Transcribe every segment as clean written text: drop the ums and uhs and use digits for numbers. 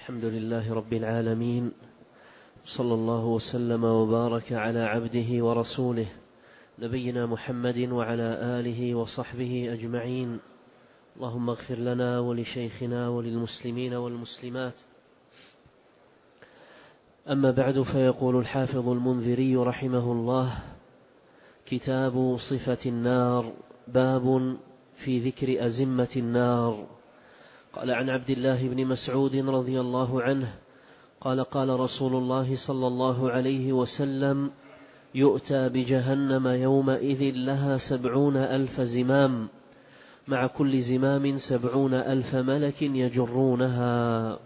الحمد لله رب العالمين، صلى الله وسلم وبارك على عبده ورسوله نبينا محمد وعلى آله وصحبه أجمعين. اللهم اغفر لنا ولشيخنا وللمسلمين والمسلمات. أما بعد، فيقول الحافظ المنذري رحمه الله: كتاب صفة النار، باب في ذكر أزمة النار. قال عن عبد الله بن مسعود رضي الله عنه قال: قال رسول الله صلى الله عليه وسلم: يؤتى بجهنم يومئذ لها 70,000 زمام، مع كل زمام 70,000 ملك يجرونها.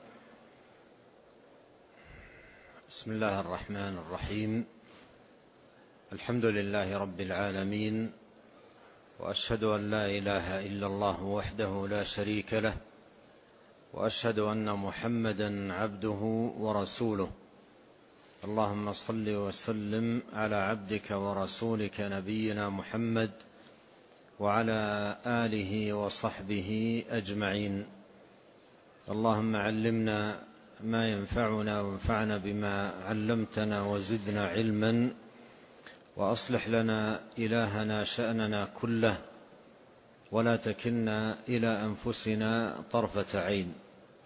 بسم الله الرحمن الرحيم. الحمد لله رب العالمين، وأشهد أن لا إله إلا الله وحده لا شريك له، وأشهد أن محمدا عبده ورسوله. اللهم صل وسلم على عبدك ورسولك نبينا محمد وعلى آله وصحبه أجمعين. اللهم علمنا ما ينفعنا وانفعنا بما علمتنا وزدنا علما، وأصلح لنا إلهنا شأننا كله، ولا تكلنا إلى أنفسنا طرفة عين.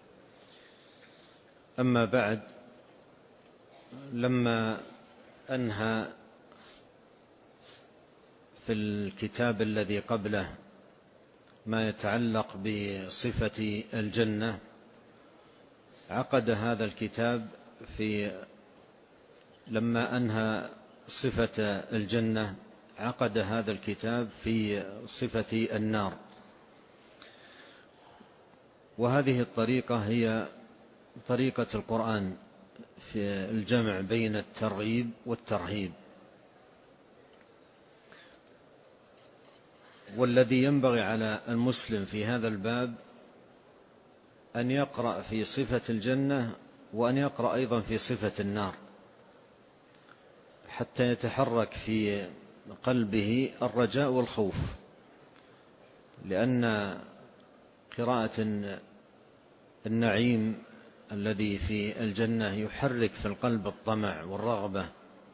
أما بعد، لما أنهى في الكتاب الذي قبله ما يتعلق بصفة الجنة، عقد هذا الكتاب لما أنهى صفة الجنة عقد هذا الكتاب في صفة النار. وهذه الطريقة هي طريقة القرآن في الجمع بين الترغيب والترهيب. والذي ينبغي على المسلم في هذا الباب أن يقرأ في صفة الجنة، وأن يقرأ أيضا في صفة النار، حتى يتحرك في قلبه الرجاء والخوف، لأن قراءة النعيم الذي في الجنة يحرك في القلب الطمع والرغبة،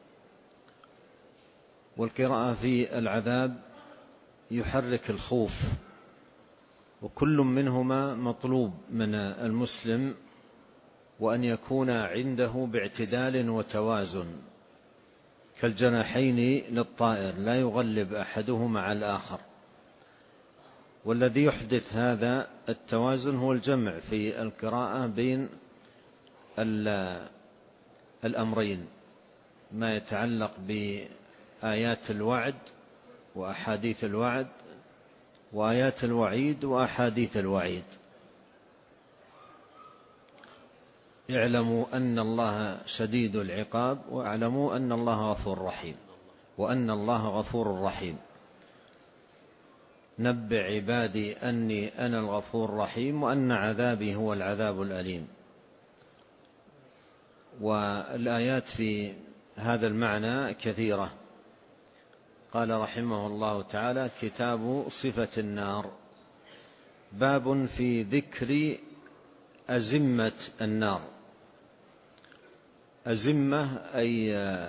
والقراءة في العذاب يحرك الخوف، وكل منهما مطلوب من المسلم، وأن يكون عنده باعتدال وتوازن كالجناحين للطائر، لا يغلب أحدهما على الآخر. والذي يحدث هذا التوازن هو الجمع في القراءة بين الأمرين، ما يتعلق بآيات الوعد وأحاديث الوعد، وآيات الوعيد وأحاديث الوعيد. اعلموا أن الله شديد العقاب، واعلموا أن الله غفور رحيم، وأن الله غفور رحيم. نبئ عبادي أني أنا الغفور الرحيم، وأن عذابي هو العذاب الأليم. والآيات في هذا المعنى كثيرة. قال رحمه الله تعالى: كتاب صفة النار، باب في ذكر أزمة النار. أزمة أي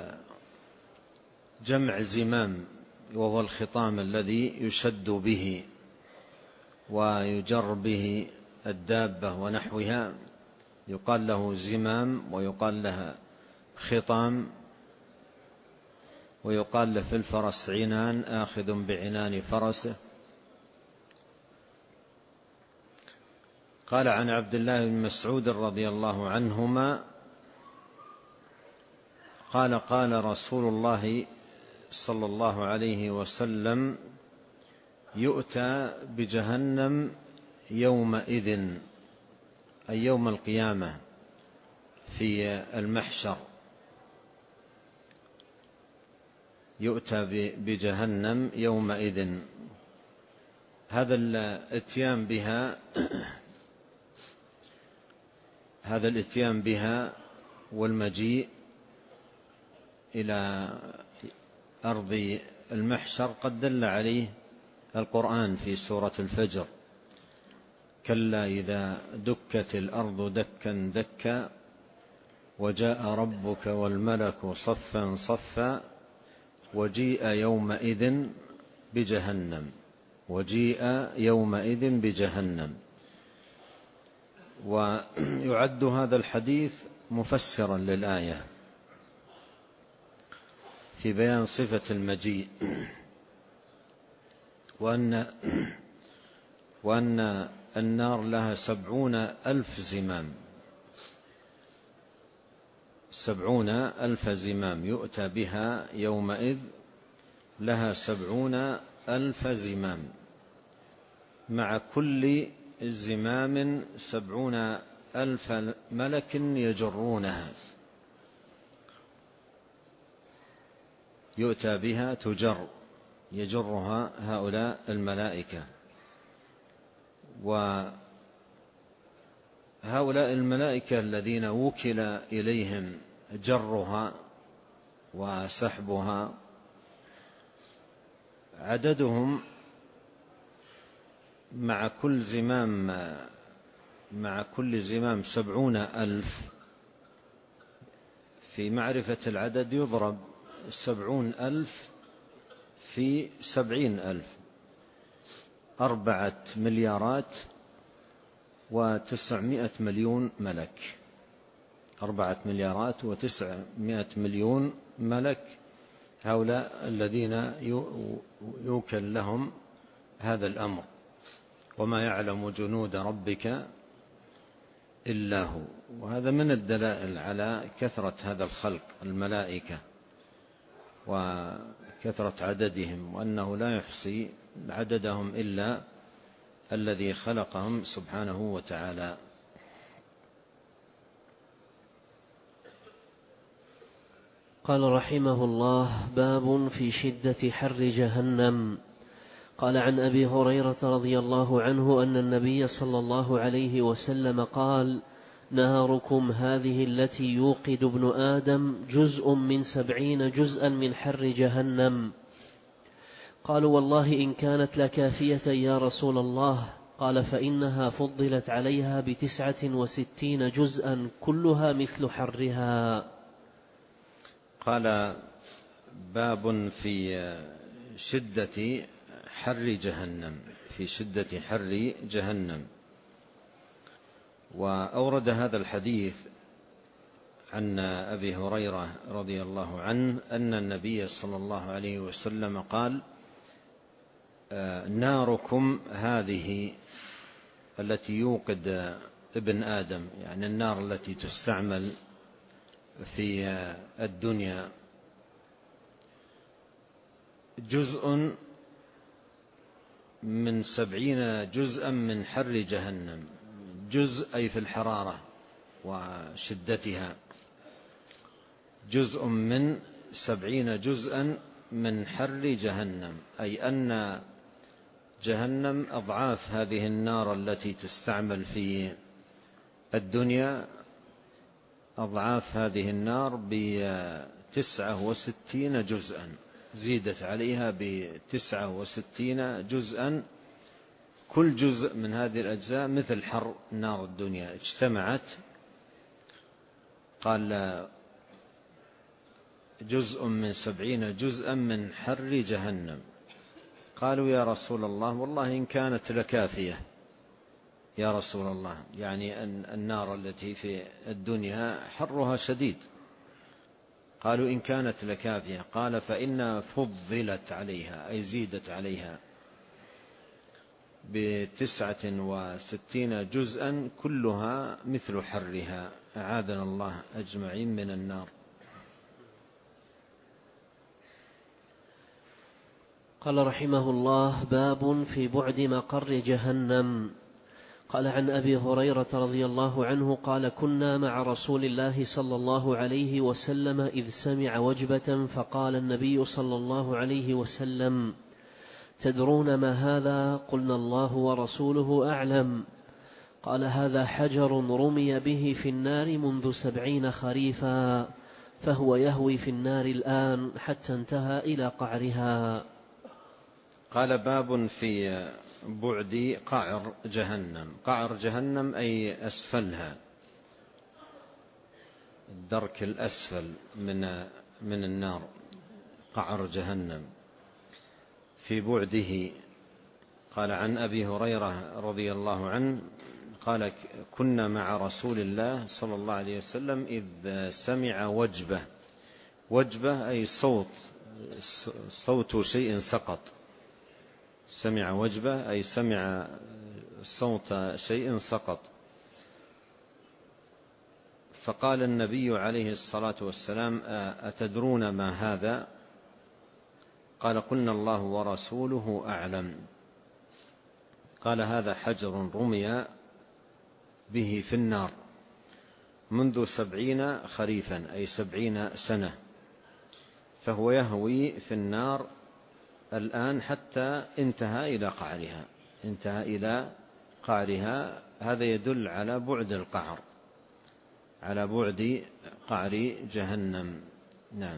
جمع زمام، وهو الخطام الذي يشد به ويجر به الدابة ونحوها، يقال له زمام، ويقال لها خطام، ويقال له في الفرس عنان، آخذ بعنان فرسه. قال عن عبد الله بن مسعود رضي الله عنهما قال: قال رسول الله صلى الله عليه وسلم: يؤتى بجهنم يومئذ، أي يوم القيامة في المحشر، يؤتى بجهنم يومئذ. هذا الاتيان بها والمجيء إلى أرض المحشر قد دل عليه القرآن في سورة الفجر: كلا إذا دكت الأرض دكا دكا وجاء ربك والملك صفا صفا وجيء يومئذ بجهنم ويعد هذا الحديث مفسرا للآية في بيان صفة المجيء، وأن النار لها 70,000 زمام يؤتى بها يومئذ، لها 70,000 زمام، مع كل زمام 70,000 ملك يجرونها، يؤتى بها يجرها هؤلاء الملائكة. وهؤلاء الملائكة الذين وكل إليهم جرها وسحبها عددهم مع كل زمام 70,000. في معرفة العدد يضرب 70,000 في 70,000، 4,900,000,000 ملك. 4,900,000,000 ملك هؤلاء الذين يوكل لهم هذا الأمر، وما يعلم جنود ربك إلا هو. وهذا من الدلائل على كثرة هذا الخلق الملائكة وكثرة عددهم، وأنه لا يحصي عددهم إلا الذي خلقهم سبحانه وتعالى. قال رحمه الله: باب في شدة حر جهنم. قال عن أبي هريرة رضي الله عنه أن النبي صلى الله عليه وسلم قال: ناركم هذه التي يوقد ابن آدم جزء من 70 جزءا من حر جهنم. قالوا: والله إن كانت لكافية يا رسول الله. قال: فإنها فضلت عليها ب69 جزءا كلها مثل حرها. قال: باب في شدة حر جهنم، في شدة حر جهنم. وأورد هذا الحديث عن أبي هريرة رضي الله عنه أن النبي صلى الله عليه وسلم قال: ناركم هذه التي يوقد ابن آدم، يعني النار التي تستعمل في الدنيا، جزء من 70 جزءا من حر جهنم. جزء أي في الحرارة وشدتها، جزء من 70 جزءا من حر جهنم، أي أن جهنم أضعاف هذه النار التي تستعمل في الدنيا، أضعاف هذه النار ب69 جزءا، زيدت عليها ب69 جزءا، كل جزء من هذه الأجزاء مثل حر نار الدنيا اجتمعت. قال: جزء من 70 جزءا من حر جهنم. قالوا: يا رسول الله، والله إن كانت لكافية يا رسول الله، يعني أن النار التي في الدنيا حرها شديد. قالوا: إن كانت لكافية. قال: فإن فضلت عليها، أي زيدت عليها ب69 جزءا كلها مثل حرها. أعاذنا الله أجمعين من النار. قال رحمه الله: باب في بعد مقر جهنم. قال عن أبي هريرة رضي الله عنه قال: كنا مع رسول الله صلى الله عليه وسلم إذ سمع وجبة، فقال النبي صلى الله عليه وسلم: تدرون ما هذا؟ قلنا: الله ورسوله أعلم. قال: هذا حجر رمي به في النار منذ 70 خريفا، فهو يهوي في النار الآن حتى انتهى إلى قعرها. قال: باب في بعد قعر جهنم. قعر جهنم أي أسفلها، الدرك الأسفل من النار، قعر جهنم في بعده. قال عن أبي هريرة رضي الله عنه قال كنا مع رسول الله صلى الله عليه وسلم إذ سمع وجبة. وجبة أي صوت شيء سقط. سمع وجبة أي سمع صوت شيء سقط. فقال النبي عليه الصلاة والسلام أتدرون ما هذا؟ قال قلنا الله ورسوله أعلم. قال هذا حجر رمي به في النار منذ 70 خريفا أي 70 سنة، فهو يهوي في النار الآن حتى انتهى إلى قعرها. هذا يدل على بعد القعر، على بعد قعر جهنم. نعم.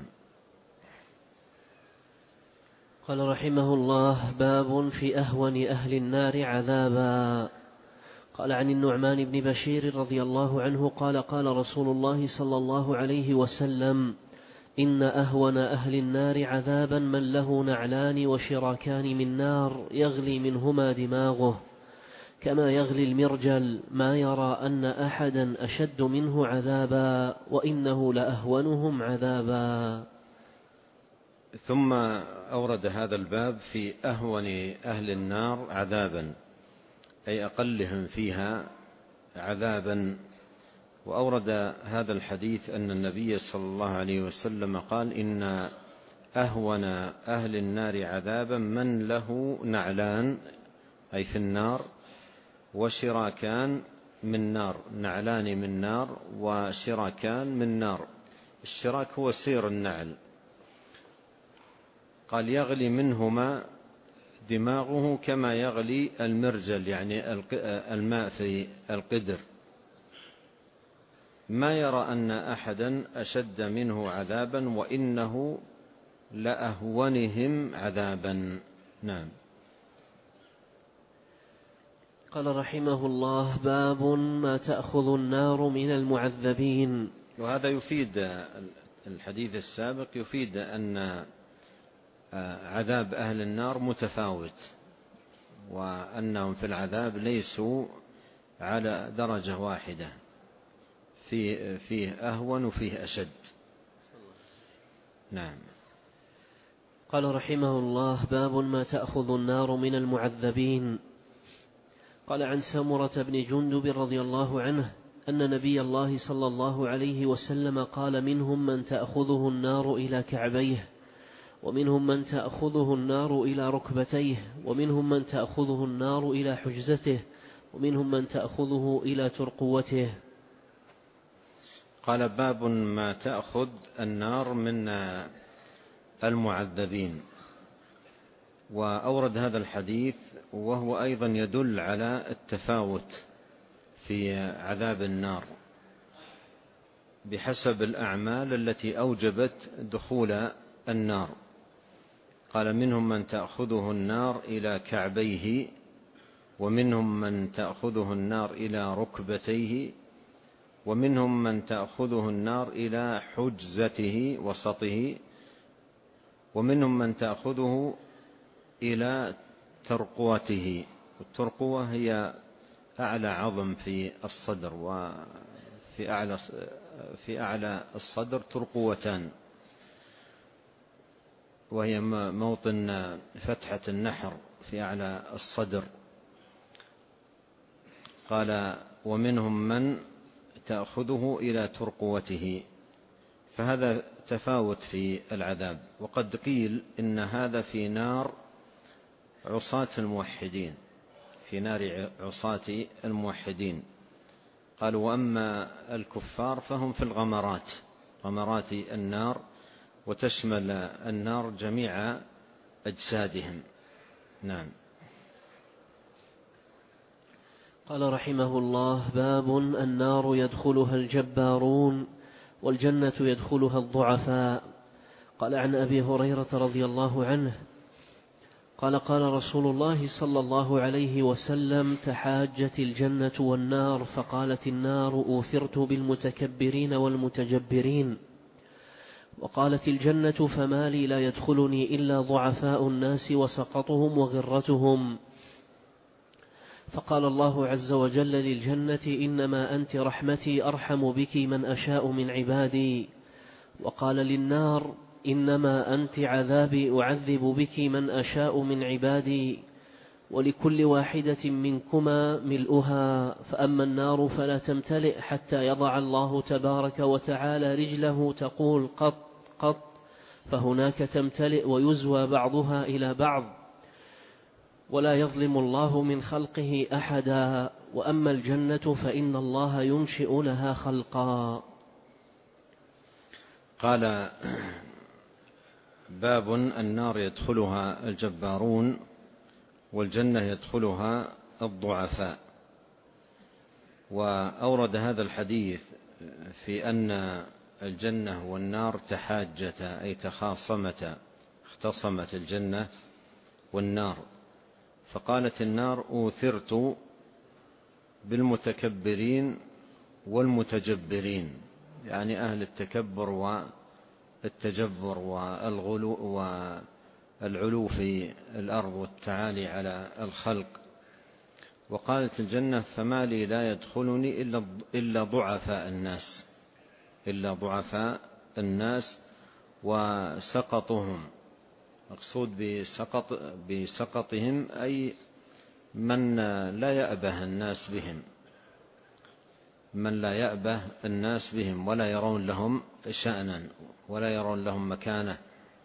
قال رحمه الله: باب في أهون أهل النار عذابا. قال عن النعمان بن بشير رضي الله عنه قال قال رسول الله صلى الله عليه وسلم: إن أهون أهل النار عذابا من له نعلان وشراكان من نار يغلي منهما دماغه كما يغلي المرجل، ما يرى أن أحدا أشد منه عذابا وإنه لأهونهم عذابا. ثم أورد هذا الباب في أهون أهل النار عذابا أي أقلهم فيها عذابا. وأورد هذا الحديث أن النبي صلى الله عليه وسلم قال إن أهون أهل النار عذابا من له نعلان أي في النار وشراكان من نار. نعلان من نار وشراكان من نار. الشراك هو سير النعل. قال يغلي منهما دماغه كما يغلي المرجل يعني الماء في القدر، ما يرى أن أحدا أشد منه عذابا وإنه لأهونهم عذابا. نعم. قال رحمه الله: باب ما تأخذ النار من المعذبين. وهذا يفيد، الحديث السابق يفيد أن عذاب أهل النار متفاوت، وأنهم في العذاب ليسوا على درجة واحدة، فيه أهون وفيه أشد. نعم. قال رحمه الله: باب ما تأخذ النار من المعذبين. قال عن سمرة بن جندب رضي الله عنه أن نبي الله صلى الله عليه وسلم قال: منهم من تأخذه النار إلى كعبيه، ومنهم من تأخذه النار إلى ركبتيه، ومنهم من تأخذه النار إلى حجزته، ومنهم من تأخذه إلى ترقوته. قال: باب ما تأخذ النار من المعذبين. وأورد هذا الحديث وهو أيضا يدل على التفاوت في عذاب النار بحسب الأعمال التي أوجبت دخول النار. قال: منهم من تأخذه النار إلى كعبيه، ومنهم من تأخذه النار إلى ركبتيه، ومنهم من تأخذه النار إلى حجزته وسطه، ومنهم من تأخذه إلى ترقوته. الترقوة هي أعلى عظم في الصدر، وفي أعلى الصدر ترقوتان، وهي موطن فتحة النحر في أعلى الصدر. قال: ومنهم من تأخذه إلى ترقوته. فهذا تفاوت في العذاب. وقد قيل إن هذا في نار عصاة الموحدين، في نار عصاة الموحدين. قالوا: وأما الكفار فهم في الغمرات، غمرات النار، وتشمل النار جميع أجسادهم. نعم. قال رحمه الله: باب النار يدخلها الجبارون والجنة يدخلها الضعفاء. قال عن أبي هريرة رضي الله عنه قال: قال رسول الله صلى الله عليه وسلم: تحاجت الجنة والنار، فقالت النار: أوثرت بالمتكبرين والمتجبرين. وقالت الجنة: فما لي لا يدخلني إلا ضعفاء الناس وسقطهم وغرتهم. فقال الله عز وجل للجنة: إنما أنت رحمتي أرحم بك من أشاء من عبادي. وقال للنار: إنما أنت عذابي أعذب بك من أشاء من عبادي، ولكل واحدة منكما ملؤها، فأما النار فلا تمتلئ حتى يضع الله تبارك وتعالى رجله تقول قط قط، فهناك تمتلئ ويزوى بعضها إلى بعض، ولا يظلم الله من خلقه أحدا. وأما الجنة فإن الله ينشئ لها خلقا. قال: باب النار يدخلها الجبارون والجنة يدخلها الضعفاء. وأورد هذا الحديث في أن الجنة والنار تحاجتا، أي تخاصمتا، اختصمت الجنة والنار. فقالت النار: أوثرت بالمتكبرين والمتجبرين، يعني أهل التكبر والتجبر والعلو في الأرض والتعالي على الخلق. وقالت الجنة: فما لي لا يدخلني إلا ضعفاء الناس، إلا ضعفاء الناس وسقطهم. مقصود بسقطهم أي من لا يأبه الناس بهم، من لا يأبه الناس بهم ولا يرون لهم شأنا ولا يرون لهم مكانة،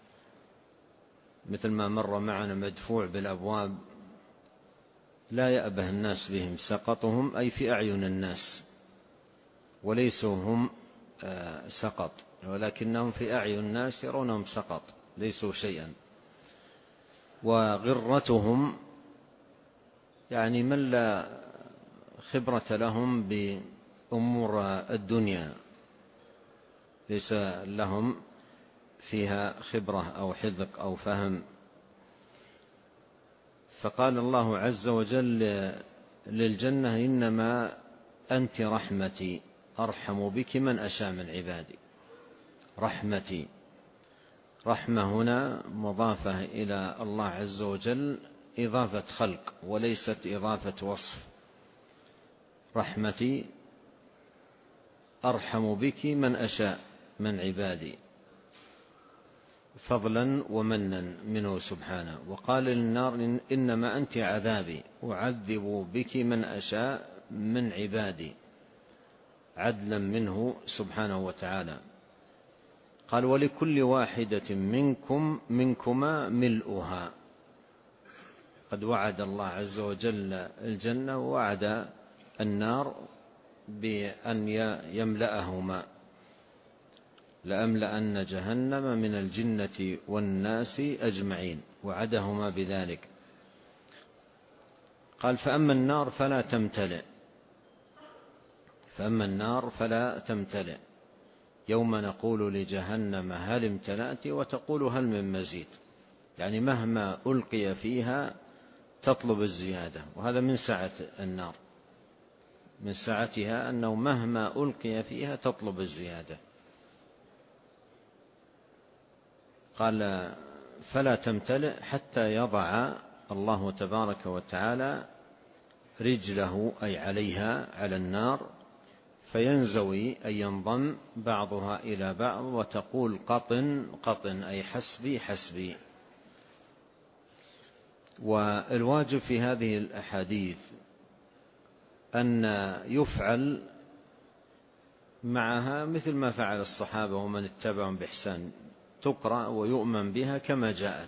مثل ما مر معنا مدفوع بالأبواب، لا يأبه الناس بهم. سقطهم أي في أعين الناس، وليسوا هم سقط، ولكنهم في أعين الناس يرونهم سقط، ليسوا شيئا. وغرتهم يعني من لا خبرة لهم بأمور الدنيا، ليس لهم فيها خبرة أو حذق أو فهم. فقال الله عز وجل للجنة: إنما أنت رحمتي أرحم بك من أشاء من عبادي. رحمتي، رحمة هنا مضافة إلى الله عز وجل، إضافة خلق وليست إضافة وصف. رحمتي أرحم بك من أشاء من عبادي، فضلا ومنا منه سبحانه. وقال للنار: إنما أنت عذابي أعذب بك من أشاء من عبادي، عدلا منه سبحانه وتعالى. قال: ولكل واحدة منكما ملؤها. قد وعد الله عز وجل الجنة ووعد النار بأن يملأهما: لأملأن جهنم من الجنة والناس أجمعين، وعدهما بذلك. قال: فأما النار فلا تمتلئ، فأما النار فلا تمتلئ، يوم نقول لجهنم هل امتلأت وتقول هل من مزيد، يعني مهما ألقي فيها تطلب الزيادة. وهذا من سعة النار، من سعتها أنه مهما ألقي فيها تطلب الزيادة. قال: فلا تمتلئ حتى يضع الله تبارك وتعالى رجله، أي عليها، على النار، فينزوي أي ينضم بعضها إلى بعض، وتقول قطن قطن، أي حسبي حسبي. والواجب في هذه الأحاديث أن يفعل معها مثل ما فعل الصحابة ومن اتبعهم بإحسان، تقرأ ويؤمن بها كما جاءت،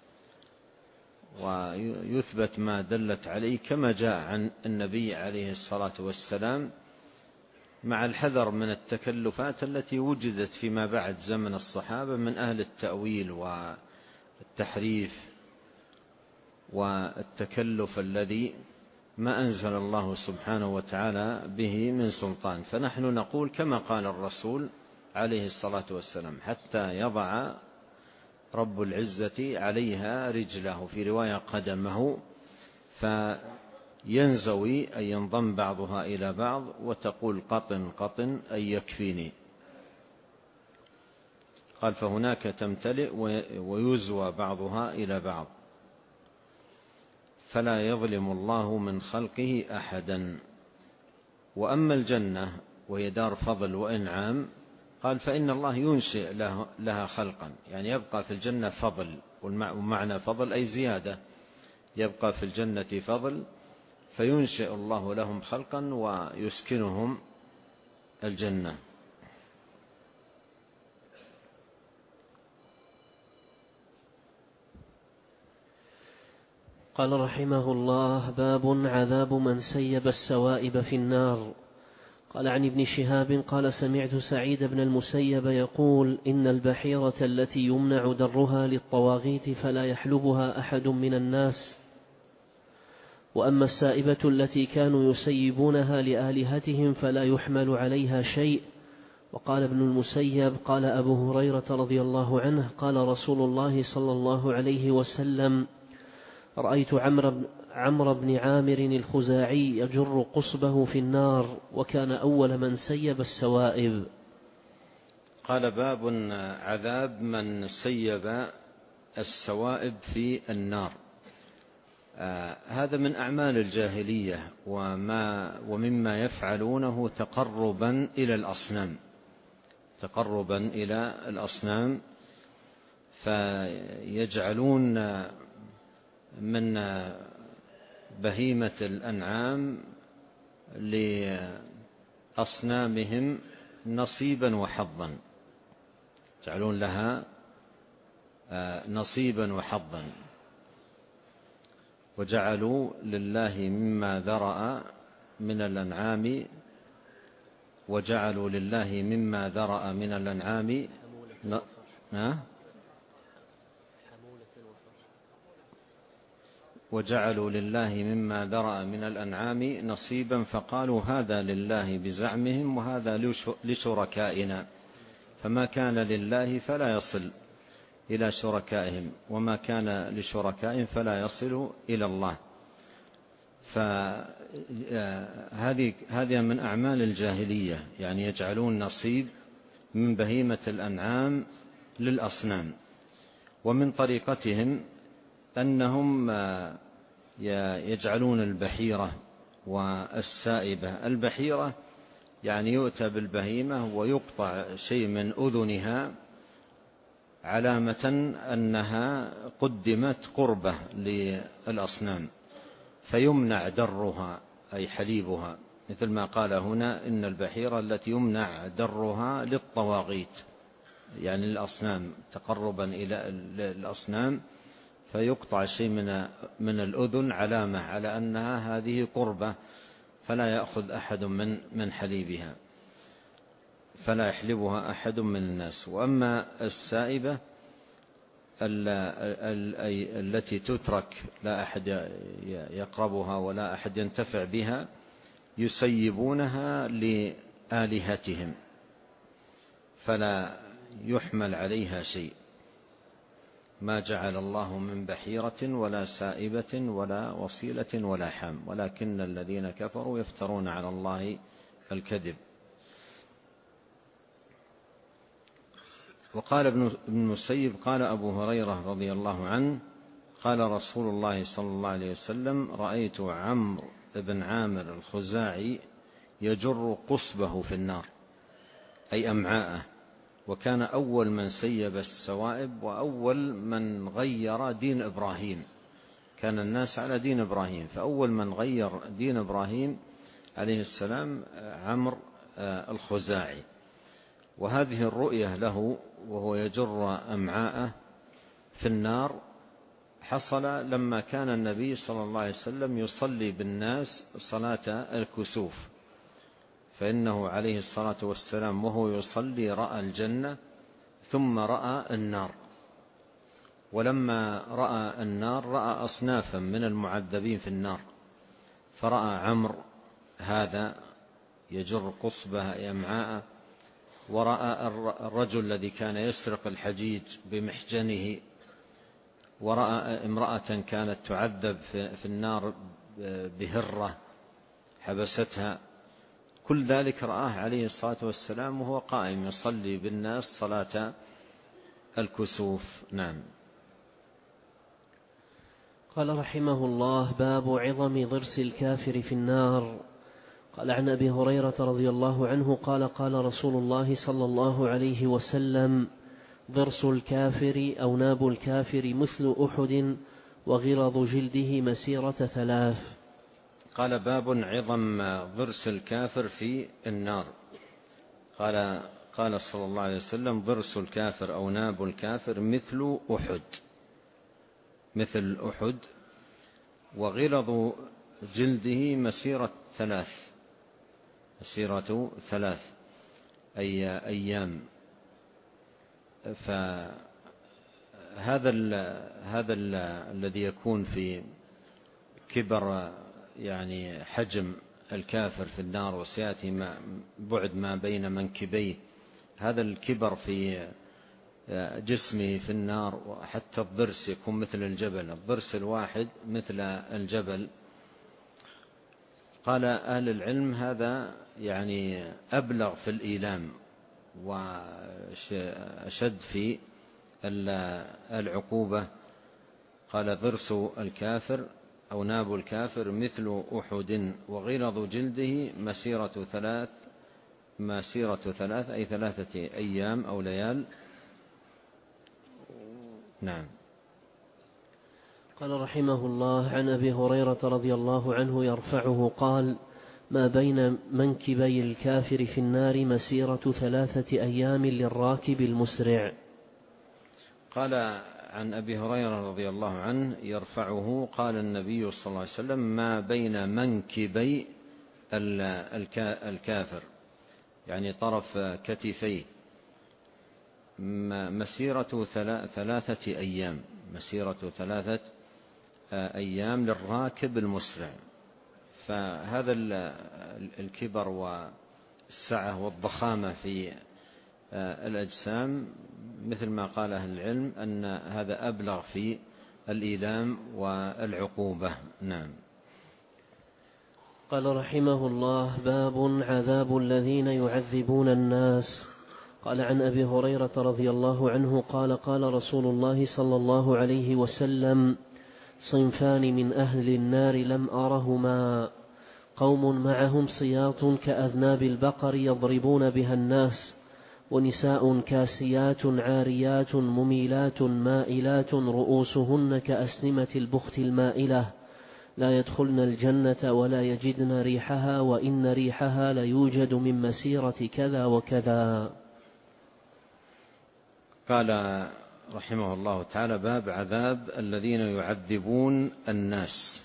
ويثبت ما دلت عليه كما جاء عن النبي عليه الصلاة والسلام، مع الحذر من التكلفات التي وجدت فيما بعد زمن الصحابة من أهل التأويل والتحريف والتكلف الذي ما أنزل الله سبحانه وتعالى به من سلطان. فنحن نقول كما قال الرسول عليه الصلاة والسلام: حتى يضع رب العزة عليها رجله، في رواية قدمه، فينزوي أي ينضم بعضها إلى بعض، وتقول قطن قطن أي يكفيني. قال فهناك تمتلئ ويزوى بعضها إلى بعض، فلا يظلم الله من خلقه أحدا. وأما الجنة وهي دار فضل وإنعام، قال فإن الله ينشئ لها خلقا، يعني يبقى في الجنة فضل، ومعنى فضل أي زيادة، يبقى في الجنة فضل، فينشئ الله لهم خلقا ويسكنهم الجنة. قال رحمه الله: باب عذاب من سيب السوائب في النار. قال عن ابن شهاب قال: سمعت سعيد بن المسيب يقول: إن البحيرة التي يمنع درها للطواغيت فلا يحلبها أحد من الناس، وأما السائبة التي كانوا يسيبونها لآلهتهم فلا يحمل عليها شيء. وقال ابن المسيب: قال أبو هريرة رضي الله عنه: قال رسول الله صلى الله عليه وسلم: رأيت عمرو بن عامر الخزاعي يجر قصبه في النار، وكان أول من سيب السوائب. قال: باب عذاب من سيب السوائب في النار. هذا من أعمال الجاهلية، ومما يفعلونه تقربا إلى الأصنام، فيجعلون من بهيمة الأنعام لأصنامهم نصيبا وحظا، يجعلون لها نصيبا وحظا. وجعلوا لله مما ذرأ من الأنعام نصيبا، فقالوا هذا لله بزعمهم وهذا لشركائنا، فما كان لله فلا يصل إلى شركائهم، وما كان لشركائهم فلا يصل إلى الله. فهذه من أعمال الجاهلية، يعني يجعلون نصيب من بهيمة الأنعام للأصنام. ومن طريقتهم أنهم يجعلون البحيرة والسائبة. البحيرة يعني يؤتى بالبهيمة ويقطع شيء من أذنها علامة أنها قدمت قربة للأصنام، فيمنع درها أي حليبها، مثل ما قال هنا: إن البحيرة التي يمنع درها للطواغيت، يعني الأصنام، تقربا إلى الأصنام، فيقطع شيء من الأذن علامة على أنها هذه قربة، فلا يأخذ أحد من حليبها، فلا يحلبها أحد من الناس. وأما السائبة التي تترك لا أحد يقربها ولا أحد ينتفع بها، يسيبونها لآلهتهم فلا يحمل عليها شيء. ما جعل الله من بحيرة ولا سائبة ولا وصيلة ولا حام، ولكن الذين كفروا يفترون على الله الكذب. وقال ابن المسيب: قال أبو هريرة رضي الله عنه: قال رسول الله صلى الله عليه وسلم: رأيت عمرو بن عامر الخزاعي يجر قصبه في النار، أي أمعاءه، وكان أول من سيب السوائب وأول من غير دين إبراهيم. كان الناس على دين إبراهيم، فأول من غير دين إبراهيم عليه السلام عمرو الخزاعي. وهذه الرؤية له وهو يجر أمعاءه في النار حصل لما كان النبي صلى الله عليه وسلم يصلي بالناس صلاة الكسوف، فإنه عليه الصلاة والسلام وهو يصلي رأى الجنة ثم رأى النار، ولما رأى النار رأى أصنافا من المعذبين في النار، فرأى عمرو هذا يجر قصبه أمعاءه ورأى الرجل الذي كان يسرق الحجيج بمحجنه، ورأى امرأة كانت تعذب في النار بهرة حبستها. كل ذلك رآه عليه الصلاة والسلام وهو قائم يصلي بالناس صلاة الكسوف. نعم. قال رحمه الله: باب عظم ضرس الكافر في النار. قال عن أبي هريرة رضي الله عنه قال: قال رسول الله صلى الله عليه وسلم: ضرس الكافر أو ناب الكافر مثل أحد وغلظ جلده مسيرة 3. قال: باب عظم ضرس الكافر في النار. قال صلى الله عليه وسلم: ضرس الكافر أو ناب الكافر مثل أحد وغلظ جلده مسيرة 3 أيام. فهذا الذي يكون في كبر يعني حجم الكافر في النار، وسيأتي بعد ما بين منكبيه، هذا الكبر في جسمه في النار، وحتى الضرس يكون مثل الجبل، الضرس الواحد مثل الجبل. قال أهل العلم هذا يعني أبلغ في الإيلام وأشد في العقوبة. قال: ضرس الكافر أو ناب الكافر مثل أحد وغلظ جلده مسيرة 3 أي 3 أيام أو ليال. نعم. قال رحمه الله: عن أبي هريرة رضي الله عنه يرفعه قال: ما بين منكبي الكافر في النار مسيرة 3 أيام للراكب المسرع. قال عن أبي هريرة رضي الله عنه يرفعه قال النبي صلى الله عليه وسلم: ما بين منكبي الكافر يعني طرف كتفيه مسيرة 3 أيام، مسيرة 3 أيام للراكب المسرع. فهذا الكبر والسعة والضخامة في الأجسام مثل ما قال أهل العلم أن هذا أبلغ في الإيلام والعقوبة. نعم. قال رحمه الله: باب عذاب الذين يعذبون الناس. قال عن أبي هريرة رضي الله عنه قال: قال رسول الله صلى الله عليه وسلم: صنفان من أهل النار لم أرهما: قوم معهم صياط كأذناب البقر يضربون بها الناس، ونساء كاسيات عاريات مميلات مائلات رؤوسهن كأسنمة البخت المائلة، لا يدخلن الجنة ولا يجدن ريحها، وإن ريحها ليوجد من مسيرة كذا وكذا. قال رحمه الله تعالى: باب عذاب الذين يعذبون الناس.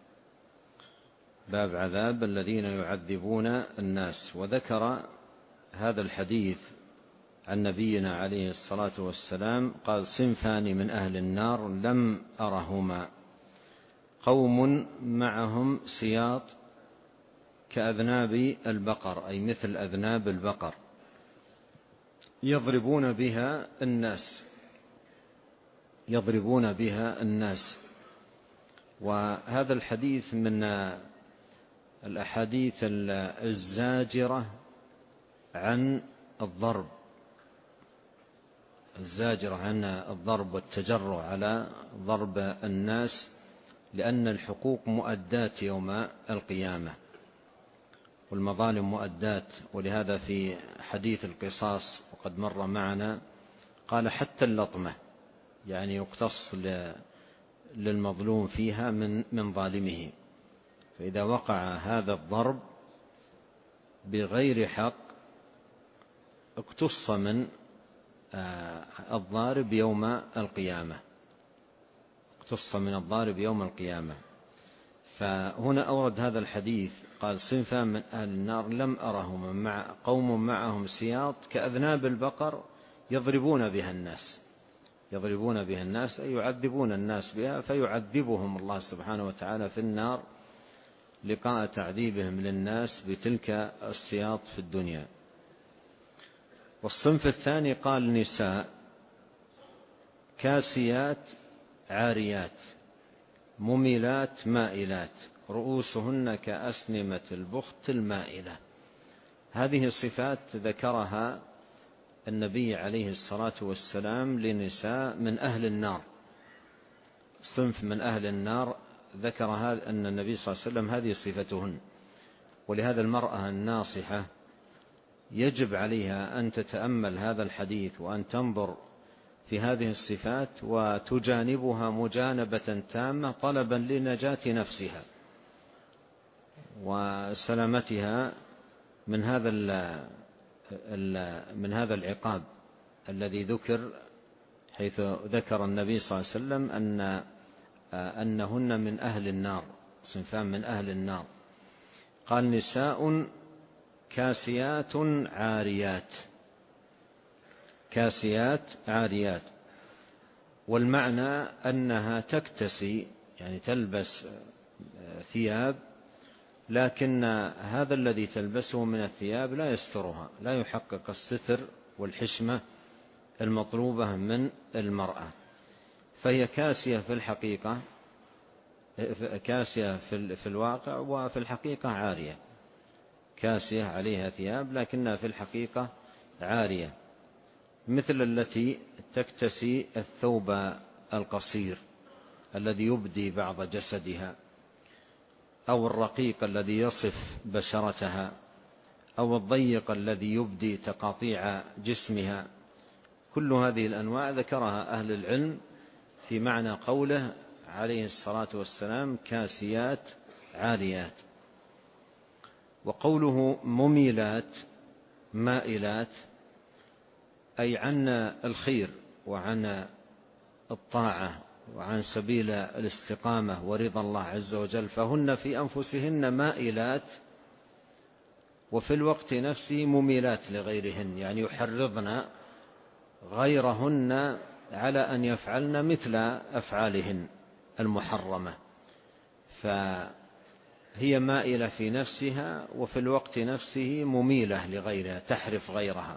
باب عذاب الذين يعذبون الناس. وذكر هذا الحديث عن نبينا عليه الصلاة والسلام قال: صنفان من أهل النار لم أرهما: قوم معهم سياط كأذناب البقر أي مثل أذناب البقر يضربون بها الناس. وهذا الحديث من الأحاديث الزاجرة عن الضرب، والتجرع على ضرب الناس، لأن الحقوق مؤداة يوم القيامة والمظالم مؤداة. ولهذا في حديث القصاص وقد مر معنا قال: حتى اللطمة يعني يقتص للمظلوم فيها من ظالمه. فإذا وقع هذا الضرب بغير حق اقتص من الضارب يوم القيامة. فهنا أورد هذا الحديث قال: صنفان من أهل النار لم أرهما: قوم معهم سياط كأذناب البقر يضربون بها الناس أي يعذبون الناس بها، فيعذبهم الله سبحانه وتعالى في النار لقاء تعذيبهم للناس بتلك السياط في الدنيا. والصنف الثاني قال نساء كاسيات عاريات مميلات مائلات رؤوسهن كأسنمة البخت المائلة. هذه صفات ذكرها النبي عليه الصلاة والسلام لنساء من أهل النار، صنف من أهل النار ذكرها أن النبي صلى الله عليه وسلم هذه صفتهن. ولهذا المرأة الناصحة يجب عليها أن تتأمل هذا الحديث وأن تنظر في هذه الصفات وتجانبها مجانبة تامة طلبا لنجاة نفسها وسلامتها من هذا العقاب الذي ذكر، حيث ذكر النبي صلى الله عليه وسلم أنهن من أهل النار، صنفان من أهل النار. قال نساء كاسيات عاريات، كاسيات عاريات، والمعنى أنها تكتسي يعني تلبس ثياب، لكن هذا الذي تلبسه من الثياب لا يسترها، لا يحقق الستر والحشمة المطلوبة من المرأة، فهي كاسية في الحقيقة، كاسية في الواقع، وفي الحقيقة عارية، كاسية عليها ثياب لكنها في الحقيقة عارية، مثل التي تكتسي الثوب القصير الذي يبدي بعض جسدها، أو الرقيق الذي يصف بشرتها، أو الضيق الذي يبدي تقاطيع جسمها. كل هذه الأنواع ذكرها أهل العلم في معنى قوله عليه الصلاة والسلام كاسيات عاريات. وقوله مميلات مائلات أي عن الخير وعن الطاعة وعن سبيل الاستقامة ورضا الله عز وجل، فهن في أنفسهن مائلات وفي الوقت نفسه مميلات لغيرهن، يعني يحرضن غيرهن على أن يفعلن مثل أفعالهن المحرمة، فهي مائلة في نفسها وفي الوقت نفسه مميلة لغيرها، تحرف غيرها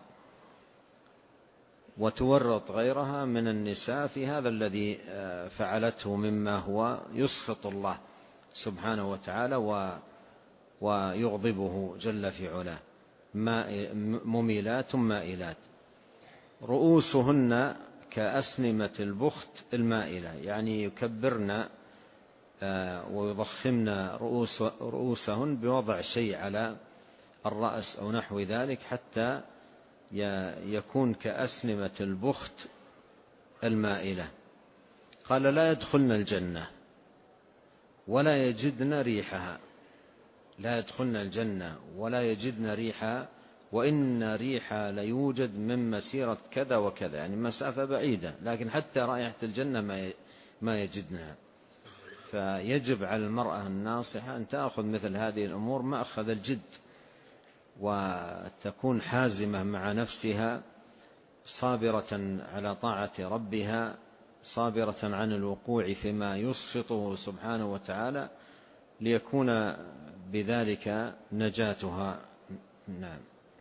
وتورط غيرها من النساء في هذا الذي فعلته مما هو يسخط الله سبحانه وتعالى ويغضبه جل في علاه. مميلات مائلات. رؤوسهن كأسنمة البخت المائلة، يعني يكبرن ويضخمن رؤوسهن بوضع شيء على الرأس أو نحو ذلك حتى يكون كأسنمة البخت المائلة. قال لا يدخلن الجنة ولا يجدن ريحها، لا يدخلن الجنة ولا يجدن ريحها، وإن ريحها ليوجد من مسيرة كذا وكذا، يعني مسافة بعيدة، لكن حتى رائحة الجنة ما يجدنها. فيجب على المرأة الناصحة أن تأخذ مثل هذه الأمور مأخذ الجد، وتكون حازمة مع نفسها، صابرة على طاعة ربها، صابرة عن الوقوع فيما يسخطه سبحانه وتعالى، ليكون بذلك نجاتها. نعم.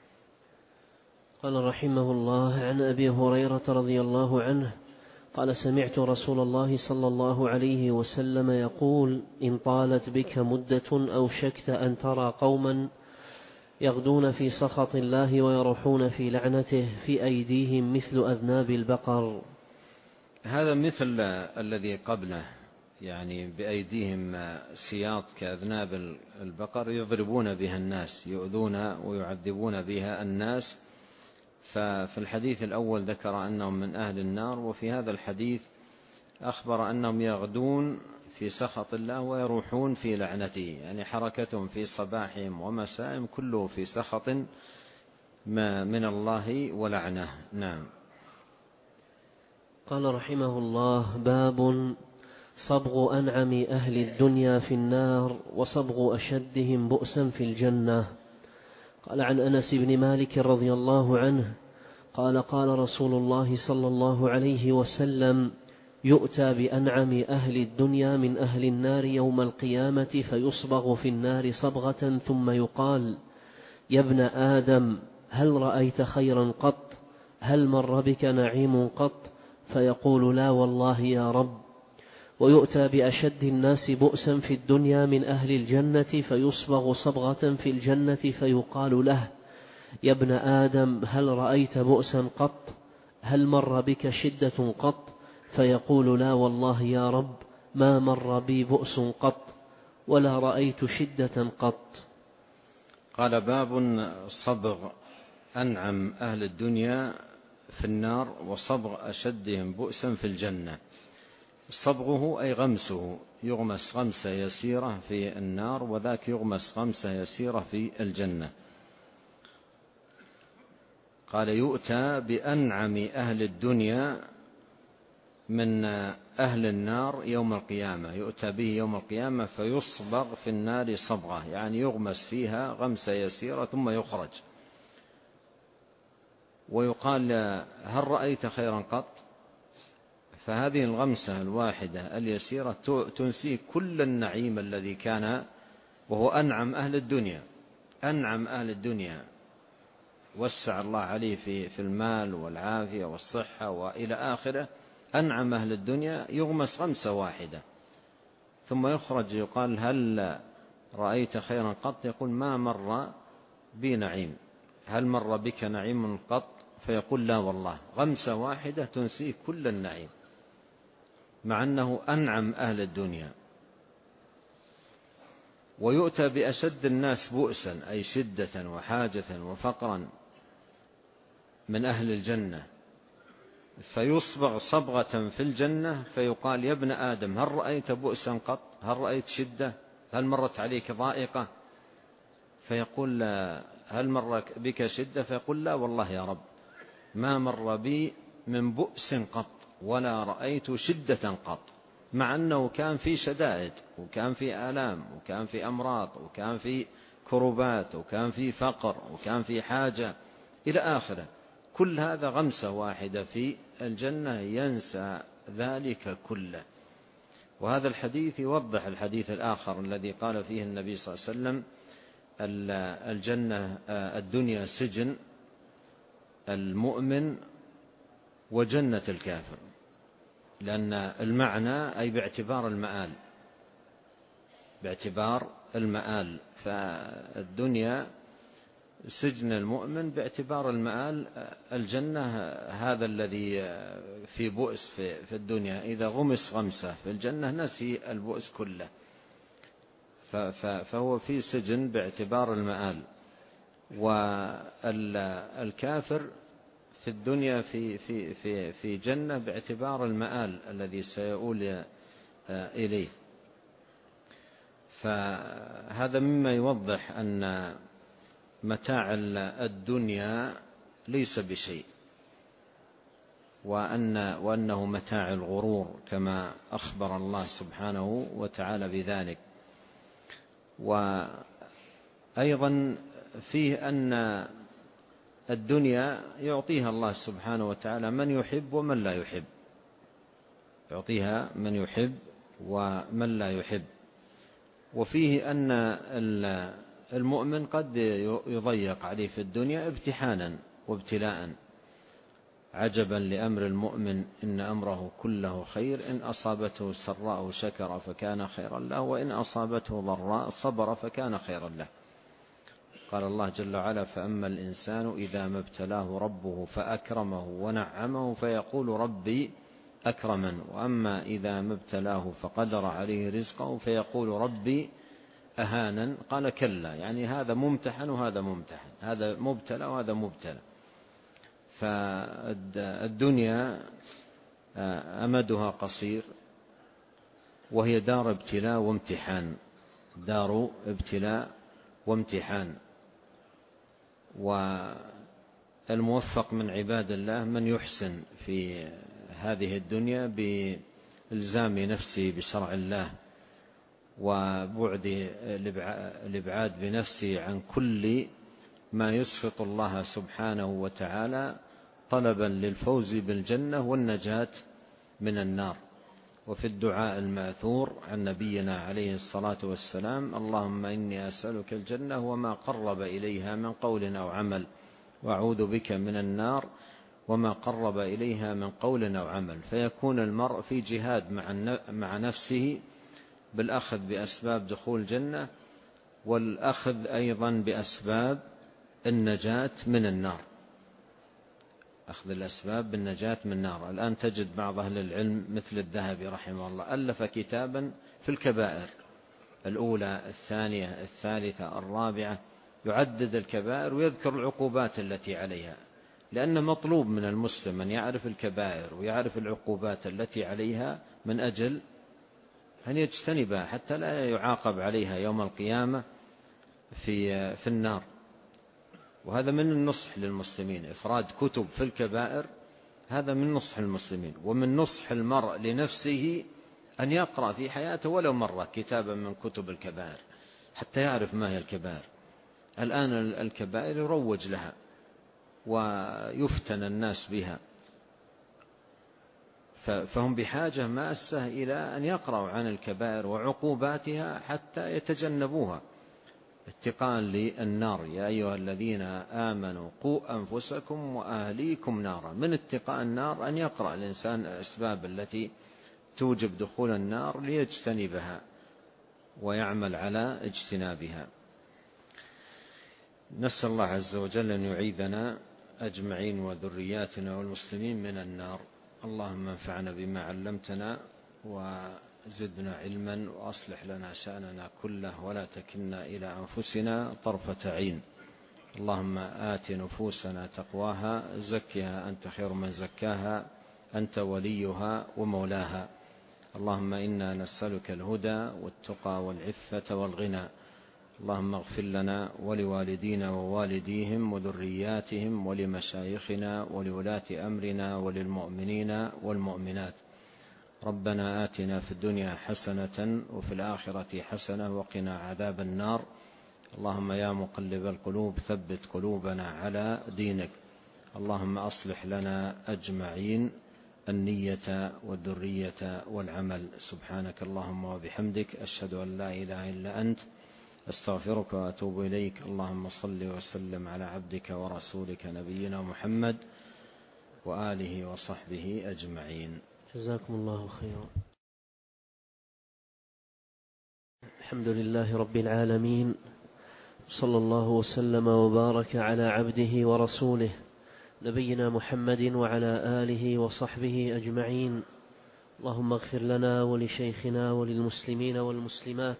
قال رحمه الله عن أبي هريرة رضي الله عنه قال سمعت رسول الله صلى الله عليه وسلم يقول إن طالت بك مدة أوشكت أن ترى قوما يغدون في سخط الله ويروحون في لعنته في أيديهم مثل أذناب البقر. هذا مثل الذي قبله، يعني بأيديهم سياط كأذناب البقر يضربون بها الناس، يؤذون ويعذبون بها الناس. ففي الحديث الأول ذكر أنهم من أهل النار، وفي هذا الحديث أخبر أنهم يغدون في سخط الله ويروحون في لعنته، يعني حركتهم في صباحهم ومسائهم كله في سخط من الله ولعنه. نعم. قال رحمه الله باب صبغ أنعم أهل الدنيا في النار وصبغ أشدهم بؤسا في الجنة. قال عن أنس بن مالك رضي الله عنه قال قال رسول الله صلى الله عليه وسلم يؤتى بأنعم أهل الدنيا من أهل النار يوم القيامة فيصبغ في النار صبغة ثم يقال يا ابن آدم هل رأيت خيرا قط؟ هل مر بك نعيم قط؟ فيقول لا والله يا رب. ويؤتى بأشد الناس بؤسا في الدنيا من أهل الجنة فيصبغ صبغة في الجنة فيقال له يا ابن آدم هل رأيت بؤسا قط؟ هل مر بك شدة قط؟ فيقول لا والله يا رب ما مر بي بؤس قط ولا رأيت شدة قط. قال باب صبغ أنعم أهل الدنيا في النار وصبغ أشدهم بؤسا في الجنة. صبغه أي غمسه، يغمس غمسة يسيرة في النار وذاك يغمس غمسة يسيرة في الجنة. قال يؤتى بأنعم أهل الدنيا من أهل النار يوم القيامة، يؤتى به يوم القيامة فيصبغ في النار صبغة، يعني يغمس فيها غمسة يسيرة ثم يخرج. ويقال هل رأيت خيرا قط؟ فهذه الغمسة الواحدة اليسيرة تنسيه كل النعيم الذي كان، وهو أنعم أهل الدنيا. أنعم أهل الدنيا وسع الله عليه في المال والعافية والصحة وإلى آخره. أنعم أهل الدنيا يغمس غمسة واحدة ثم يخرج، يقال هل رأيت خيرا قط؟ يقول ما مر بي نعيم. هل مر بك نعيم قط؟ فيقول لا والله. غمسة واحدة تنسيه كل النعيم مع أنه أنعم أهل الدنيا. ويؤتى بأشد الناس بؤسا أي شدة وحاجة وفقرا من أهل الجنة فيصبغ صبغة في الجنة فيقال يا ابن آدم هل رأيت بؤسا قط؟ هل رأيت شدة؟ هل مرت عليك ضائقة؟ فيقول هل مر بك شدة؟ فيقول لا والله يا رب ما مر بي من بؤس قط ولا رأيت شدة قط، مع أنه كان في شدائد وكان في آلام وكان في أمراض وكان في كربات وكان في فقر وكان في حاجة إلى آخره. كل هذا غمسة واحدة في الجنة ينسى ذلك كله. وهذا الحديث يوضح الحديث الآخر الذي قال فيه النبي صلى الله عليه وسلم الجنة الدنيا سجن المؤمن وجنة الكافر، لأن المعنى أي باعتبار المآل، باعتبار المآل. فالدنيا سجن المؤمن باعتبار المآل. الجنة هذا الذي في بؤس في الدنيا إذا غمس غمسة في الجنة نسي البؤس كله، فهو في سجن باعتبار المآل. والكافر في الدنيا في جنة باعتبار المآل الذي سيؤول إليه. فهذا مما يوضح أن متاع الدنيا ليس بشيء، وأنه متاع الغرور كما أخبر الله سبحانه وتعالى بذلك. وأيضا فيه أن الدنيا يعطيها الله سبحانه وتعالى من يحب ومن لا يحب، يعطيها من يحب ومن لا يحب. وفيه أن المؤمن قد يضيق عليه في الدنيا امتحانا وابتلاء. عجبا لأمر المؤمن إن أمره كله خير إن أصابته سراء شكر فكان خيرا له وإن أصابته ضراء صبر فكان خيرا له. قال الله جل وعلا فأما الإنسان إذا ما ابتلاه ربه فأكرمه ونعمه فيقول ربي أكرمن، وأما إذا ما ابتلاه فقدر عليه رزقه فيقول ربي أهانا. قال كلا، يعني هذا ممتحن وهذا ممتحن، هذا مبتلى وهذا مبتلى. فالدنيا أمدها قصير وهي دار ابتلاء وامتحان، دار ابتلاء وامتحان. والموفق من عباد الله من يحسن في هذه الدنيا بإلزام نفسه بشرع الله وبعد الإبعاد بنفسه عن كل ما يسخط الله سبحانه وتعالى طلبا للفوز بالجنة والنجاة من النار. وفي الدعاء الماثور عن نبينا عليه الصلاة والسلام اللهم إني أسألك الجنة وما قرب إليها من قول أو عمل وأعوذ بك من النار وما قرب إليها من قول أو عمل. فيكون المرء في جهاد مع نفسه بالأخذ بأسباب دخول الجنة، والأخذ أيضا بأسباب النجاة من النار، أخذ الأسباب بالنجاة من النار. الآن تجد بعض أهل العلم مثل الذهبي رحمه الله ألف كتابا في الكبائر الأولى الثانية الثالثة الرابعة، يعدد الكبائر ويذكر العقوبات التي عليها، لأن مطلوب من المسلم أن يعرف الكبائر ويعرف العقوبات التي عليها من أجل أن يجتنبها حتى لا يعاقب عليها يوم القيامة في النار. وهذا من النصح للمسلمين، إفراد كتب في الكبائر هذا من نصح المسلمين. ومن نصح المرء لنفسه أن يقرأ في حياته ولو مرة كتابا من كتب الكبائر حتى يعرف ما هي الكبائر. الآن الكبائر يروج لها ويفتن الناس بها، فهم بحاجة ماسة إلى أن يقرأوا عن الكبائر وعقوباتها حتى يتجنبوها اتقاء للنار. يا أيها الذين آمنوا قوا أنفسكم وأهليكم نارا. من اتقاء النار أن يقرأ الإنسان الأسباب التي توجب دخول النار ليجتنبها ويعمل على اجتنابها. نسأل الله عز وجل أن يعيذنا أجمعين وذرياتنا والمسلمين من النار. اللهم انفعنا بما علمتنا وزدنا علما وأصلح لنا شأننا كله ولا تكلنا إلى أنفسنا طرفة عين. اللهم آت نفوسنا تقواها زكها أنت خير من زكاها أنت وليها ومولاها. اللهم إنا نسألك الهدى والتقى والعفة والغنى. اللهم اغفر لنا ولوالدينا ووالديهم وذرياتهم ولمشايخنا ولولاة أمرنا وللمؤمنين والمؤمنات. ربنا آتنا في الدنيا حسنة وفي الآخرة حسنة وقنا عذاب النار. اللهم يا مقلب القلوب ثبت قلوبنا على دينك. اللهم أصلح لنا أجمعين النية والذرية والعمل. سبحانك اللهم وبحمدك أشهد أن لا إله إلا أنت أستغفرك وأتوب إليك. اللهم صل وسلم على عبدك ورسولك نبينا محمد وآله وصحبه أجمعين. جزاكم الله خيرا. الحمد لله رب العالمين، صلى الله وسلم وبارك على عبده ورسوله نبينا محمد وعلى آله وصحبه أجمعين. اللهم اغفر لنا ولشيخنا وللمسلمين والمسلمات.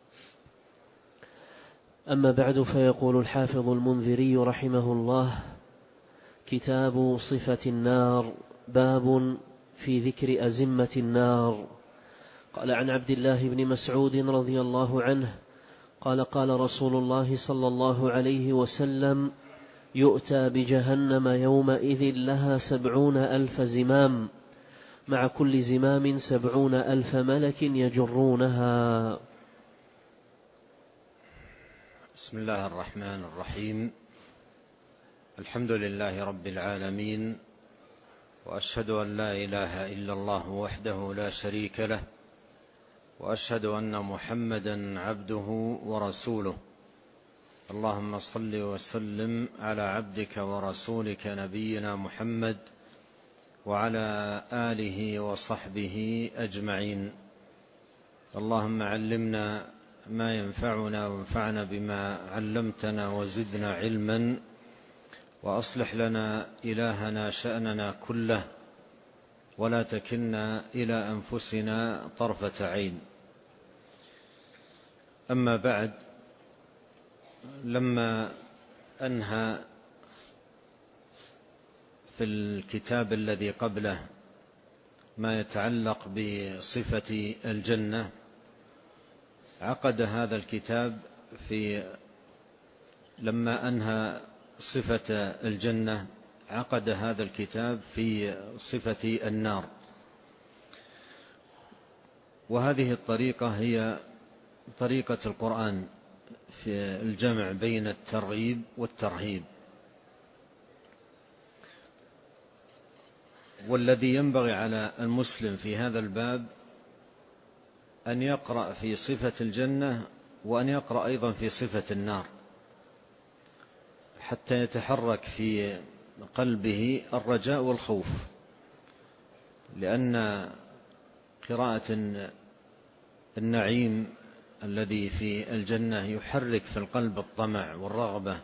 أما بعد، فيقول الحافظ المنذري رحمه الله: كتاب صفة النار، باب في ذكر أزمة النار. قال عن عبد الله بن مسعود رضي الله عنه قال: قال رسول الله صلى الله عليه وسلم: يؤتى بجهنم يومئذ لها 70,000 زمام، مع كل زمام 70,000 ملك يجرونها. بسم الله الرحمن الرحيم. الحمد لله رب العالمين، وأشهد أن لا إله إلا الله وحده لا شريك له، وأشهد أن محمدا عبده ورسوله. اللهم صل وسلم على عبدك ورسولك نبينا محمد وعلى آله وصحبه أجمعين. اللهم علمنا ما ينفعنا وانفعنا بما علمتنا وزدنا علما، وأصلح لنا إلهنا شأننا كله ولا تكلنا إلى أنفسنا طرفة عين. أما بعد، لما أنهى في الكتاب الذي قبله ما يتعلق بصفة الجنة، عقد هذا الكتاب لما أنهى صفة الجنة عقد هذا الكتاب في صفة النار. وهذه الطريقة هي طريقة القرآن في الجمع بين الترغيب والترهيب. والذي ينبغي على المسلم في هذا الباب أن يقرأ في صفة الجنة وأن يقرأ أيضا في صفة النار، حتى يتحرك في قلبه الرجاء والخوف، لأن قراءة النعيم الذي في الجنة يحرك في القلب الطمع والرغبة،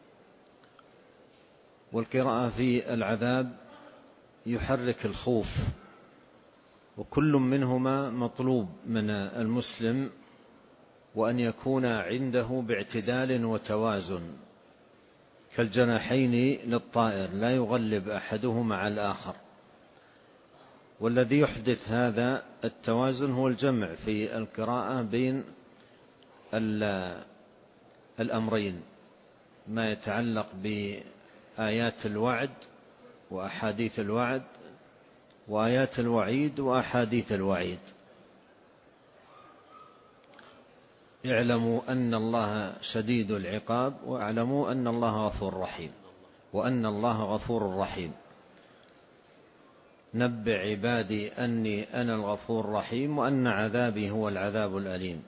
والقراءة في العذاب يحرك الخوف، وكل منهما مطلوب من المسلم، وأن يكون عنده باعتدال وتوازن كالجناحين للطائر، لا يغلب أحدهما على الآخر. والذي يحدث هذا التوازن هو الجمع في القراءة بين الأمرين، ما يتعلق بآيات الوعد وأحاديث الوعد، وآيات الوعيد وأحاديث الوعيد. اعلموا أن الله شديد العقاب، واعلموا أن الله غفور رحيم، وأن الله غفور رحيم. نبئ عبادي أني أنا الغفور الرحيم، وأن عذابي هو العذاب الأليم.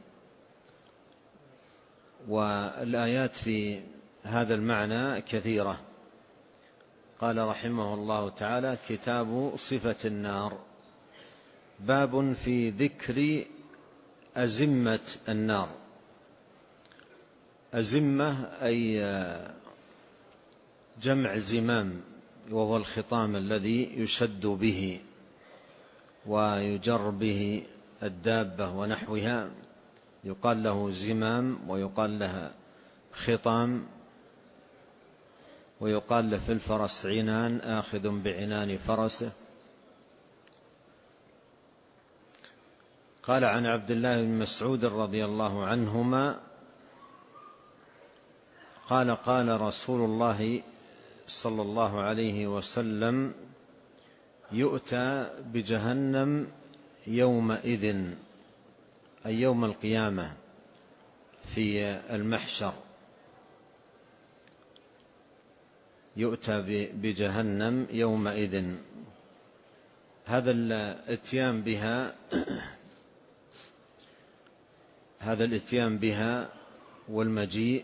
والآيات في هذا المعنى كثيرة. قال رحمه الله تعالى: كتاب صفة النار، باب في ذكر أزمة النار. أزمة أي جمع زمام، وهو الخطام الذي يشد به ويجر به الدابة ونحوها، يقال له زمام، ويقال لها خطام، ويقال له في الفرس عنان، آخذ بعنان فرسه. قال عن عبد الله بن مسعود رضي الله عنهما قال: قال رسول الله صلى الله عليه وسلم: يؤتى بجهنم يومئذ، أي يوم القيامة في المحشر، يؤتى بجهنم يومئذ. هذا الاتيان بها والمجيء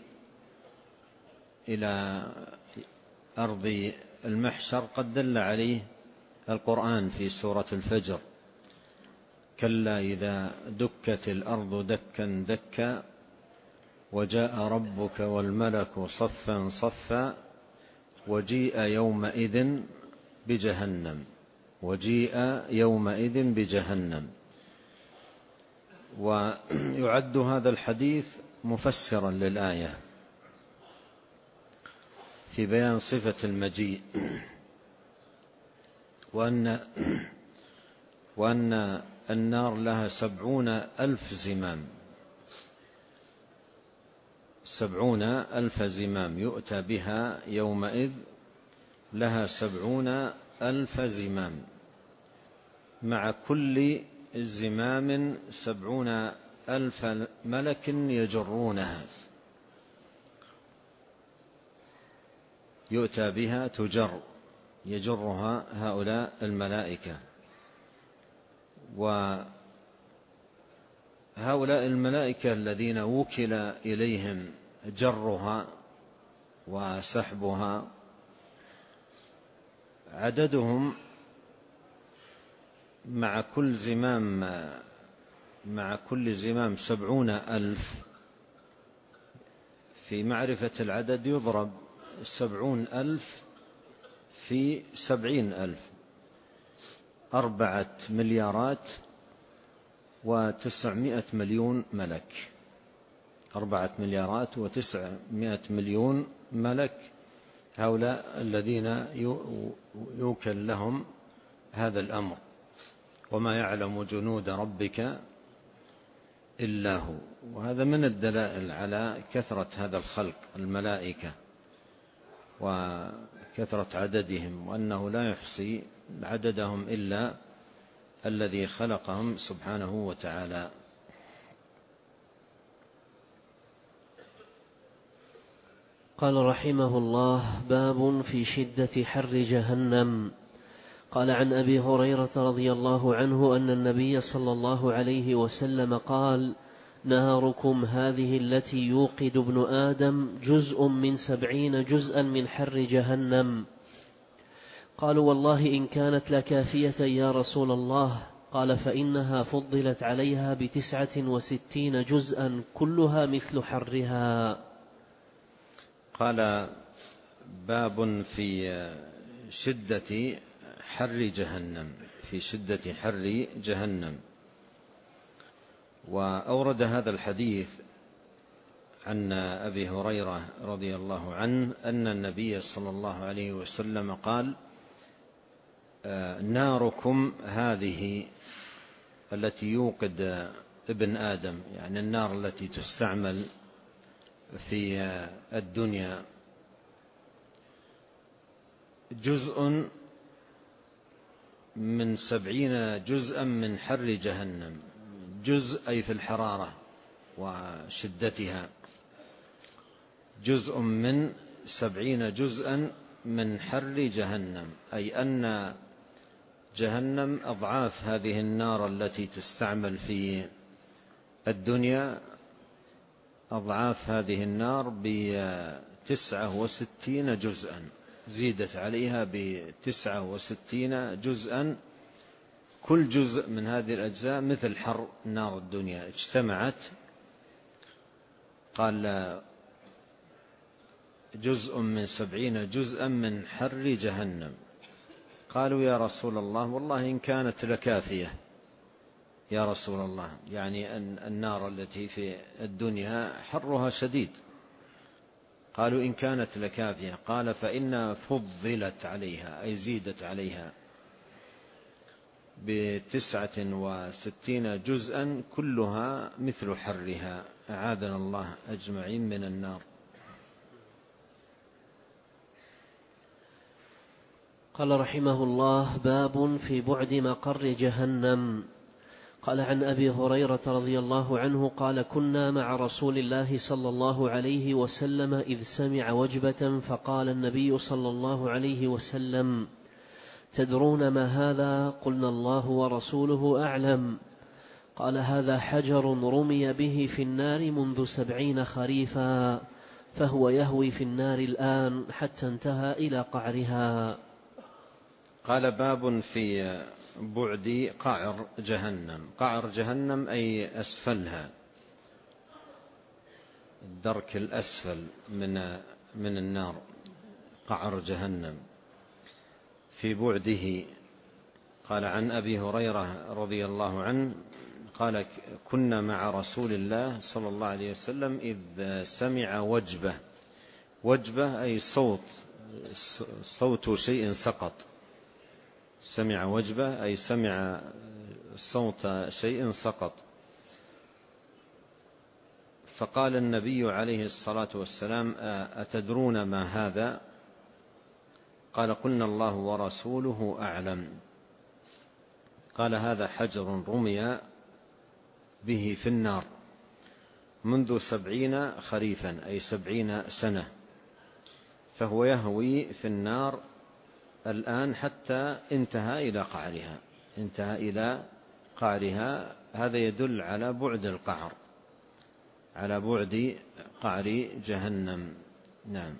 إلى أرض المحشر قد دل عليه القرآن في سورة الفجر: كلا إذا دكت الأرض دكا دكا وجاء ربك والملك صفا صفا وجيء يومئذ بجهنم، وجيء يومئذ بجهنم. ويعد هذا الحديث مفسرا للآية في بيان صفة المجيء، وأن النار لها 70,000 زمام، 70,000 زمام يؤتى بها يومئذ، لها 70,000 زمام، مع كل زمام 70,000 ملك يجرونها، يؤتى بها تجر، يجرها هؤلاء الملائكة. وهؤلاء الملائكة الذين وكل إليهم جرها وسحبها عددهم مع كل زمام 70,000. في معرفة العدد يضرب 70,000 في 70,000، 4,900,000,000 ملك، 4,900,000,000 ملك، هؤلاء الذين يوكل لهم هذا الأمر. وما يعلم جنود ربك إلا هو. وهذا من الدلائل على كثرة هذا الخلق الملائكة وكثرة عددهم، وأنه لا يحصي عددهم إلا الذي خلقهم سبحانه وتعالى. قال رحمه الله: باب في شدة حر جهنم. قال عن أبي هريرة رضي الله عنه أن النبي صلى الله عليه وسلم قال: ناركم هذه التي يوقد ابن آدم جزء من 70 جزءا من حر جهنم. قالوا والله إن كانت لكافية يا رسول الله. قال فإنها فضلت عليها ب69 جزءا كلها مثل حرها. قال باب في شدة حر جهنم، في شدة حر جهنم. وأورد هذا الحديث عن أبي هريرة رضي الله عنه أن النبي صلى الله عليه وسلم قال: ناركم هذه التي يوقد ابن آدم، يعني النار التي تستعمل في الدنيا، جزء من 70 جزءا من حر جهنم. جزء أي في الحرارة وشدتها، جزء من 70 جزءا من حر جهنم، أي أن جهنم أضعاف هذه النار التي تستعمل في الدنيا، أضعاف هذه النار ب69 جزءا، زيدت عليها ب69 جزءا، كل جزء من هذه الأجزاء مثل حر نار الدنيا اجتمعت. قال جزء من 70 جزءا من حر جهنم. قالوا يا رسول الله والله إن كانت لكافية يا رسول الله، يعني أن النار التي في الدنيا حرها شديد. قالوا إن كانت لكافية. قال فإن فضلت عليها، أي زيدت عليها ب69 جزءا كلها مثل حرها. أعاذنا الله أجمعين من النار. قال رحمه الله: باب في بعد مقر جهنم. قال عن أبي هريرة رضي الله عنه قال: كنا مع رسول الله صلى الله عليه وسلم إذ سمع وجبة فقال النبي صلى الله عليه وسلم: تدرون ما هذا؟ قلنا الله ورسوله أعلم. قال: هذا حجر رمي به في النار منذ 70 خريفا، فهو يهوي في النار الآن حتى انتهى إلى قعرها. قال باب في بعد قعر جهنم. قعر جهنم أي أسفلها، الدرك الأسفل من النار، قعر جهنم في بعده. قال عن أبي هريرة رضي الله عنه قال: كنا مع رسول الله صلى الله عليه وسلم إذ سمع وجبة. وجبة أي صوت شيء سقط. سمع وجبة أي سمع صوت شيء سقط. فقال النبي عليه الصلاة والسلام: أتدرون ما هذا؟ قال: قلنا الله ورسوله أعلم. قال: هذا حجر رمي به في النار منذ 70 خريفا، أي 70 سنة، فهو يهوي في النار الآن حتى انتهى إلى قعرها. انتهى إلى قعرها. هذا يدل على بعد القعر، على بعد قعر جهنم. نعم.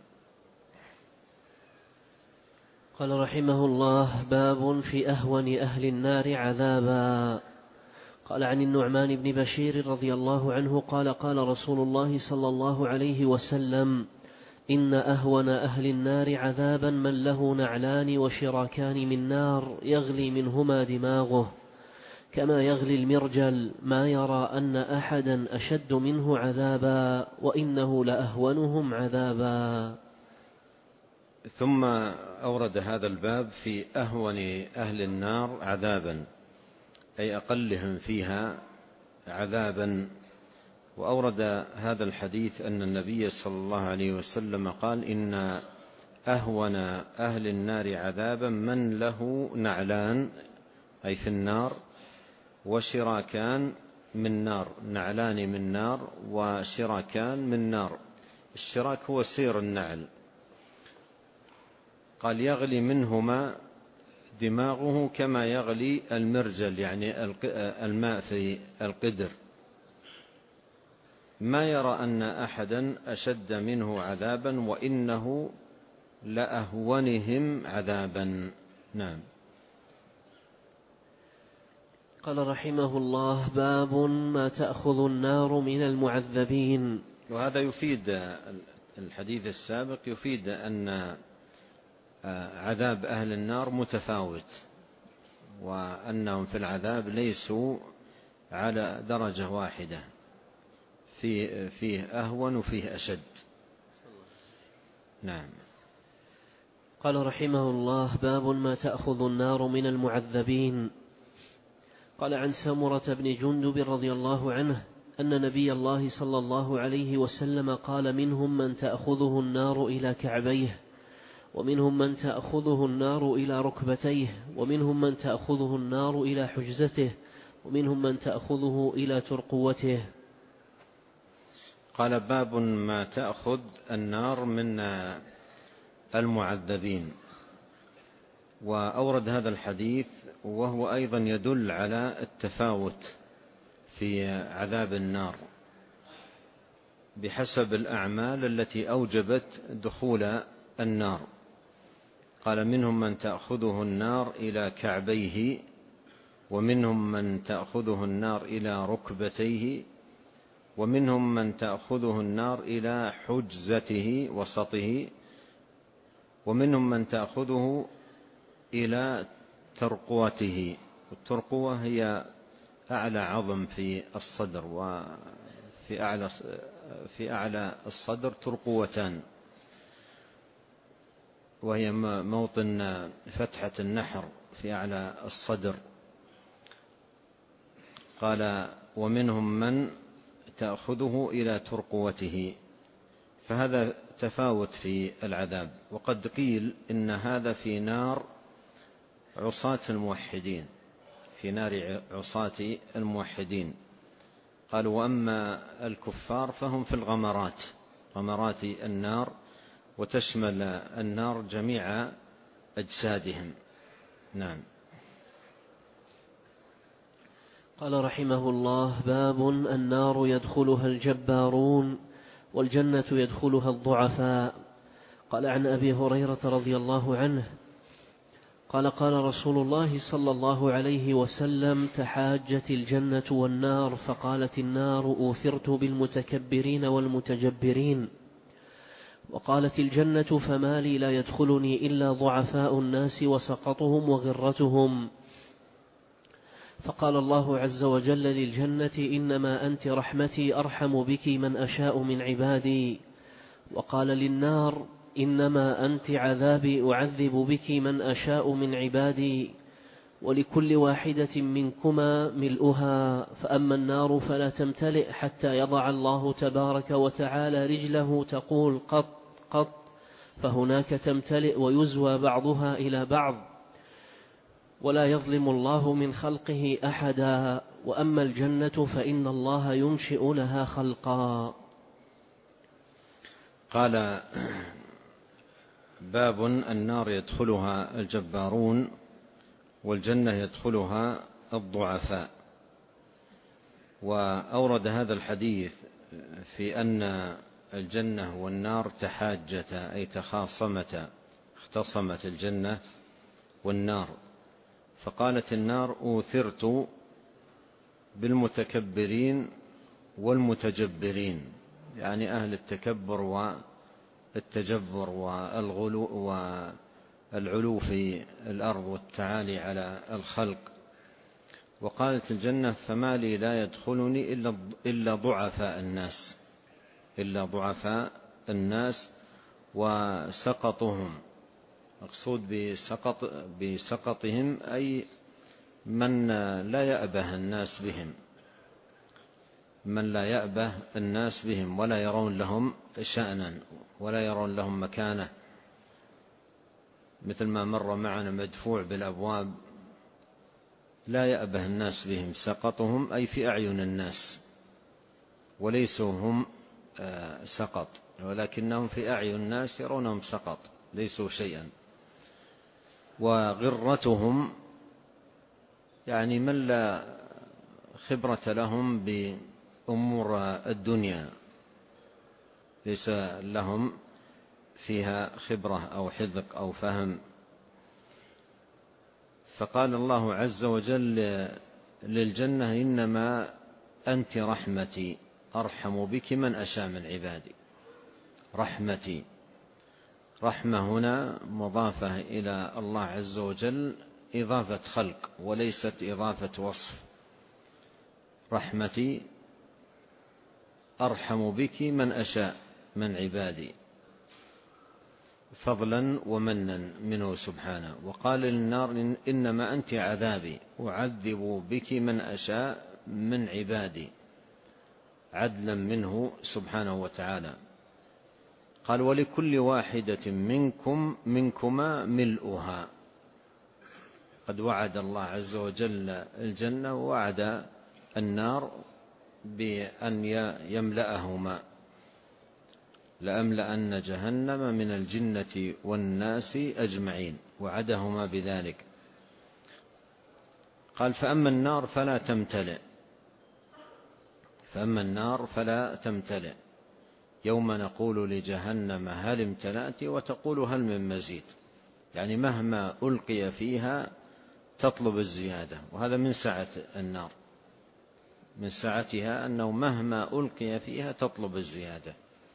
قال رحمه الله: باب في أهون أهل النار عذابا. قال عن النعمان بن بشير رضي الله عنه قال: قال رسول الله صلى الله عليه وسلم: إن أهون أهل النار عذابا من له نعلان وشراكان من نار يغلي منهما دماغه كما يغلي المرجل، ما يرى أن أحدا أشد منه عذابا وإنه لأهونهم عذابا. ثم أورد هذا الباب في أهون أهل النار عذابا، أي أقلهم فيها عذابا. وأورد هذا الحديث أن النبي صلى الله عليه وسلم قال: إن أهون أهل النار عذابا من له نعلان، أي في النار، وشراكان من نار. نعلان من نار وشراكان من نار. الشراك هو سير النعل. قال: يغلي منهما دماغه كما يغلي المرجل، يعني الماء في القدر. ما يرى أن أحدا أشد منه عذابا وإنه لأهونهم عذابا. نعم. قال رحمه الله: باب ما تأخذ النار من المعذبين. وهذا يفيد، الحديث السابق يفيد أن عذاب أهل النار متفاوت، وأنهم في العذاب ليسوا على درجة واحدة، فيه أهون وفيه أشد. نعم. قال رحمه الله: باب ما تأخذ النار من المعذبين. قال عن سمرة بن جندب رضي الله عنه أن نبي الله صلى الله عليه وسلم قال: منهم من تأخذه النار إلى كعبيه، ومنهم من تأخذه النار إلى ركبتيه، ومنهم من تأخذه النار إلى حجزته، ومنهم من تأخذه إلى ترقوته. قال: باب ما تأخذ النار من المعذبين. وأورد هذا الحديث وهو أيضا يدل على التفاوت في عذاب النار بحسب الأعمال التي أوجبت دخول النار. قال: منهم من تأخذه النار إلى كعبيه، ومنهم من تأخذه النار إلى ركبتيه، ومنهم من تأخذه النار إلى حجزته وسطه، ومنهم من تأخذه إلى ترقوته. الترقوة هي أعلى عظم في الصدر، وفي أعلى الصدر ترقوتان، وهي موطن فتحة النحر في أعلى الصدر. قال: ومنهم من تأخذه إلى ترقوته. فهذا تفاوت في العذاب. وقد قيل إن هذا في نار عصاة الموحدين، في نار عصاة الموحدين. قالوا: وأما الكفار فهم في الغمرات، غمرات النار، وتشمل النار جميع أجسادهم. نعم. قال رحمه الله: باب النار يدخلها الجبارون، والجنة يدخلها الضعفاء. قال عن أبي هريرة رضي الله عنه قال: قال رسول الله صلى الله عليه وسلم: تحاجت الجنة والنار، فقالت النار: أوثرت بالمتكبرين والمتجبرين. وقالت الجنة: فما لي لا يدخلني إلا ضعفاء الناس وسقطهم وغرتهم. فقال الله عز وجل للجنة: إنما أنت رحمتي أرحم بك من أشاء من عبادي. وقال للنار: إنما أنت عذابي أعذب بك من أشاء من عبادي، ولكل واحدة منكما ملؤها، فأما النار فلا تمتلئ حتى يضع الله تبارك وتعالى رجله تقول قط قط، فهناك تمتلئ ويزوى بعضها إلى بعض، ولا يظلم الله من خلقه أحدا. وأما الجنة فإن الله ينشئ لها خلقا. قال: باب النار يدخلها الجبارون، والجنة يدخلها الضعفاء. وأورد هذا الحديث في أن الجنة والنار تحاجتا، أي تخاصمتا، اختصمت الجنة والنار. فقالت النار: أوثرت بالمتكبرين والمتجبرين، يعني أهل التكبر والتجبر والعلو في الأرض والتعالي على الخلق. وقالت الجنة: فما لي لا يدخلني إلا ضعفاء الناس، إلا ضعفاء الناس وسقطهم. مقصود بسقطهم أي من لا يأبه الناس بهم، من لا يأبه الناس بهم ولا يرون لهم شأنا ولا يرون لهم مكانة، مثل ما مر معنا مدفوع بالأبواب، لا يأبه الناس بهم. سقطهم أي في أعين الناس، وليسوا هم سقط، ولكنهم في أعين الناس يرونهم سقط، ليسوا شيئا. وغرتهم يعني من لا خبرة لهم أمور الدنيا، ليس لهم فيها خبرة أو حذق أو فهم. فقال الله عز وجل للجنة: إنما أنت رحمتي أرحم بك من أشاء من عبادي. رحمتي، رحمة هنا مضافة إلى الله عز وجل، إضافة خلق وليست إضافة وصف. رحمتي أرحم بك من أشاء من عبادي، فضلا ومنا منه سبحانه. وقال للنار: إنما أنت عذابي أعذب بك من أشاء من عبادي، عدلا منه سبحانه وتعالى. قال: ولكل واحدة منكما ملؤها. قد وعد الله عز وجل الجنة ووعد النار بأن يملأهما. لأملأن جهنم من الجنة والناس أجمعين، وعدهما بذلك. قال: فأما النار فلا تمتلئ. فأما النار فلا تمتلئ يوم نقول لجهنم هل امتلأت وتقول هل من مزيد. يعني مهما ألقي فيها تطلب الزيادة، وهذا من سعة النار، من سعتها أنه مهما ألقي فيها تطلب الزيادة.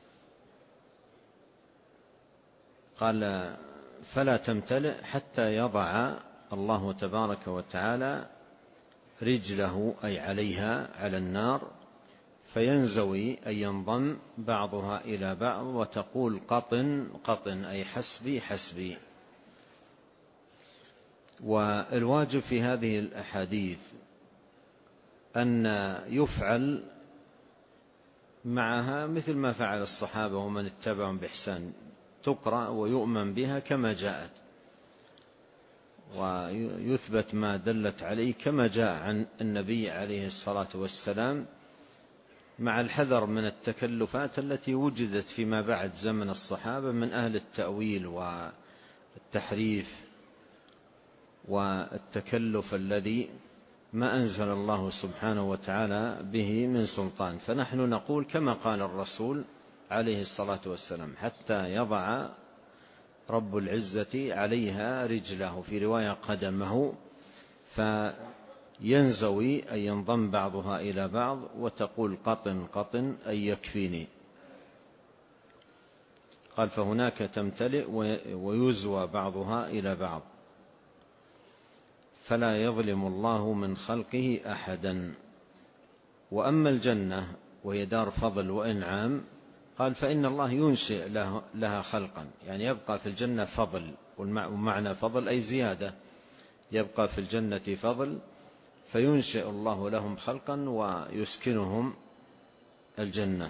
قال: فلا تمتلئ حتى يضع الله تبارك وتعالى رجله، أي عليها، على النار، فينزوي أي ينضم بعضها إلى بعض، وتقول قطن قطن، أي حسبي حسبي. والواجب في هذه الأحاديث أن يفعل معها مثل ما فعل الصحابة ومن اتبعهم بإحسان، تقرأ ويؤمن بها كما جاءت، ويثبت ما دلت عليه كما جاء عن النبي عليه الصلاة والسلام، مع الحذر من التكلفات التي وجدت فيما بعد زمن الصحابة من أهل التأويل والتحريف والتكلف الذي ما أنزل الله سبحانه وتعالى به من سلطان. فنحن نقول كما قال الرسول عليه الصلاة والسلام: حتى يضع رب العزة عليها رجله، في رواية قدمه، فينزوي أي ينضم بعضها إلى بعض، وتقول قطن قطن أي يكفيني. قال: فهناك تمتلئ ويزوى بعضها إلى بعض، فلا يظلم الله من خلقه أحدا. وأما الجنة وهي دار فضل وإنعام، قال: فإن الله ينشئ لها خلقا، يعني يبقى في الجنة فضل، ومعنى فضل أي زيادة، يبقى في الجنة فضل، فينشئ الله لهم خلقا ويسكنهم الجنة.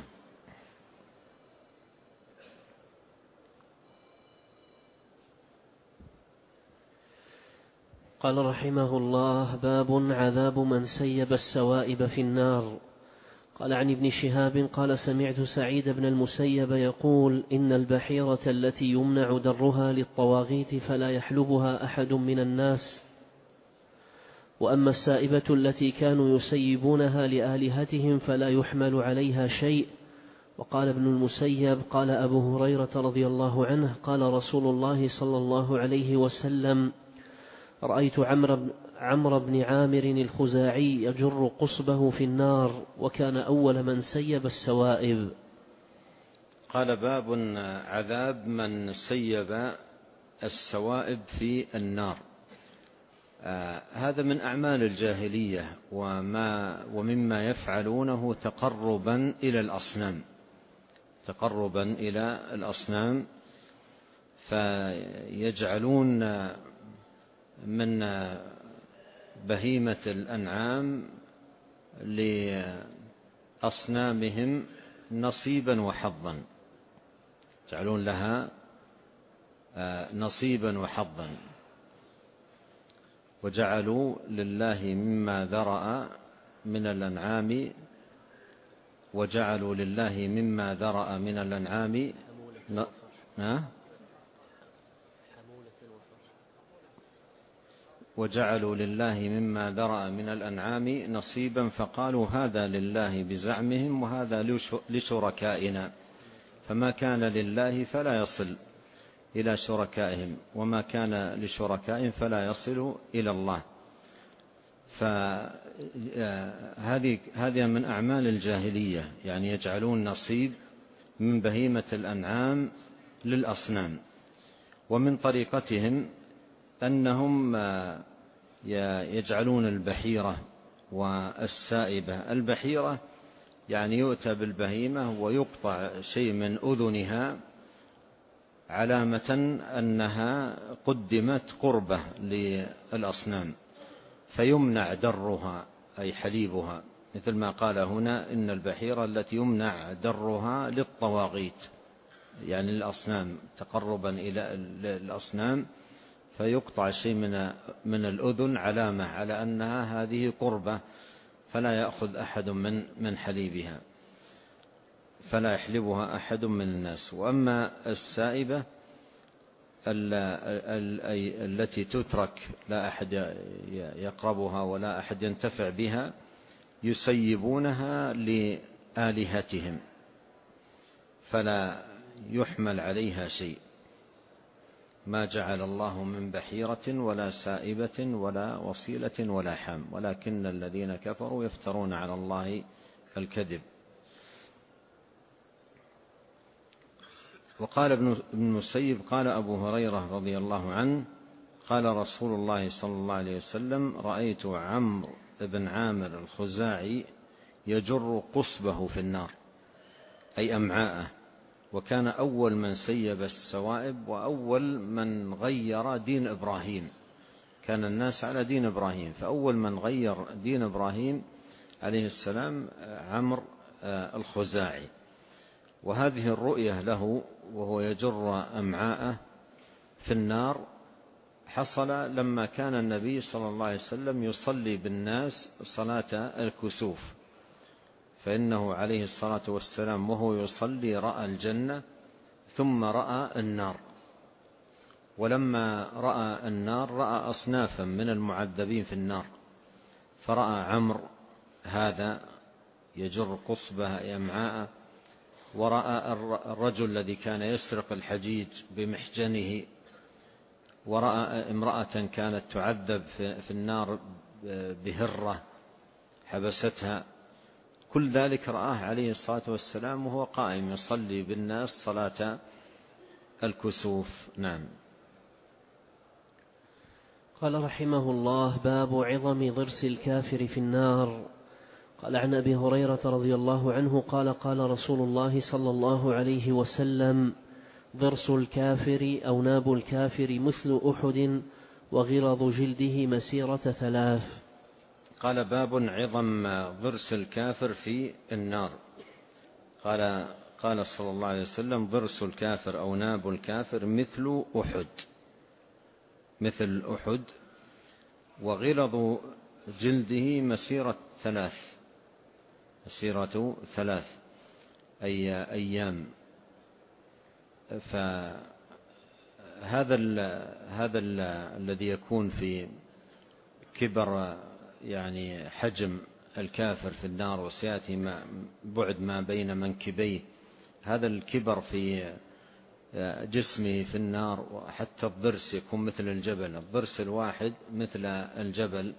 قال رحمه الله: باب عذاب من سيب السوائب في النار. قال: عن ابن شهاب قال: سمعت سعيد بن المسيب يقول: إن البحيرة التي يمنع درها للطواغيت فلا يحلبها أحد من الناس، وأما السائبة التي كانوا يسيبونها لآلهتهم فلا يحمل عليها شيء. وقال ابن المسيب: قال أبو هريرة رضي الله عنه: قال رسول الله صلى الله عليه وسلم: رأيت عمرو بن عامر الخزاعي يجر قصبه في النار، وكان أول من سيب السوائب. قال: باب عذاب من سيب السوائب في النار. هذا من أعمال الجاهلية ومما يفعلونه تقربا إلى الأصنام، تقربا إلى الأصنام، فيجعلون من بهيمة الأنعام لأصنامهم نصيبا وحظا، يجعلون لها نصيبا وحظا، وجعلوا لله مما ذرأ من الأنعام، وجعلوا لله مما ذرأ من الأنعام وجعلوا لله مما ذرأ من الأنعام نصيبا فقالوا هذا لله بزعمهم وهذا لشركائنا، فما كان لله فلا يصل إلى شركائهم، وما كان لشركائهم فلا يصل إلى الله. فهذه من أعمال الجاهلية، يعني يجعلون نصيب من بهيمة الأنعام للأصنام. ومن طريقتهم أنهم يجعلون البحيرة والسائبة. البحيرة يعني يؤتى بالبهيمة ويقطع شيء من أذنها علامة أنها قدمت قربة للأصنام، فيمنع درها أي حليبها، مثل ما قال هنا إن البحيرة التي يمنع درها للطواغيت، يعني الأصنام، تقربا إلى الأصنام، فيقطع شيء من الأذن علامة على أنها هذه قربة، فلا يأخذ أحد من حليبها، فلا يحلبها أحد من الناس. وأما السائبة التي تترك لا أحد يقربها ولا أحد ينتفع بها، يسيبونها لآلهتهم فلا يحمل عليها شيء. ما جعل الله من بحيرة ولا سائبة ولا وصيلة ولا حام، ولكن الذين كفروا يفترون على الله الكذب. وقال ابن المسيب قال أبو هريرة رضي الله عنه قال رسول الله صلى الله عليه وسلم رأيت عمرو بن عامر الخزاعي يجر قصبه في النار، أي أمعاءه، وكان أول من سيب السوائب وأول من غير دين إبراهيم. كان الناس على دين إبراهيم، فأول من غير دين إبراهيم عليه السلام عمرو الخزاعي. وهذه الرؤية له وهو يجر أمعاءه في النار حصل لما كان النبي صلى الله عليه وسلم يصلي بالناس صلاة الكسوف، فإنه عليه الصلاة والسلام وهو يصلي رأى الجنة ثم رأى النار، ولما رأى النار رأى أصنافا من المعذبين في النار، فرأى عمرو هذا يجر قصبه أمعاءه، ورأى الرجل الذي كان يسرق الحجيج بمحجنه، ورأى امرأة كانت تعذب في النار بهرة حبستها. كل ذلك رآه عليه الصلاة والسلام وهو قائم يصلي بالناس صلاة الكسوف. نعم. قال رحمه الله: باب عظم ضرس الكافر في النار. قال عن أبي هريرة رضي الله عنه قال قال رسول الله صلى الله عليه وسلم: ضرس الكافر أو ناب الكافر مثل أحد وغلظ جلده مسيرة 3. قال باب عظم ضرس الكافر في النار. قال صلى الله عليه وسلم: ضرس الكافر أو ناب الكافر مثل أحد وغلظ جلده مسيرة 3 أي أيام. فهذا الذي يكون في كبر يعني حجم الكافر في النار، وسيأتي بعد ما بين منكبيه، هذا الكبر في جسمه في النار، وحتى الضرس يكون مثل الجبل، الضرس الواحد مثل الجبل.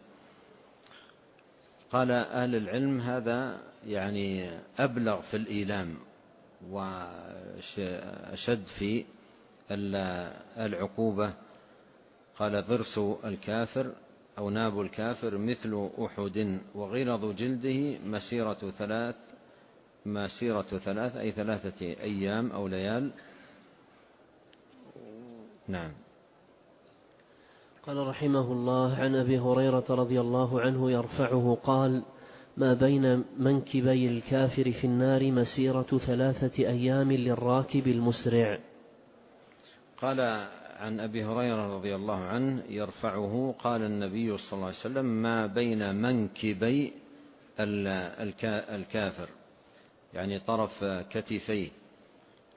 قال أهل العلم هذا يعني أبلغ في الإيلام وأشد في العقوبة. قال: ضرس الكافر أو ناب الكافر مثل أحد وغلظ جلده مسيرة 3 أي 3 أيام أو ليال. نعم. قال رحمه الله: عن أبي هريرة رضي الله عنه يرفعه قال: ما بين منكبي الكافر في النار مسيرة 3 أيام للراكب المسرع. قال عن أبي هريرة رضي الله عنه يرفعه قال النبي صلى الله عليه وسلم: ما بين منكبي الكافر يعني طرف كتفيه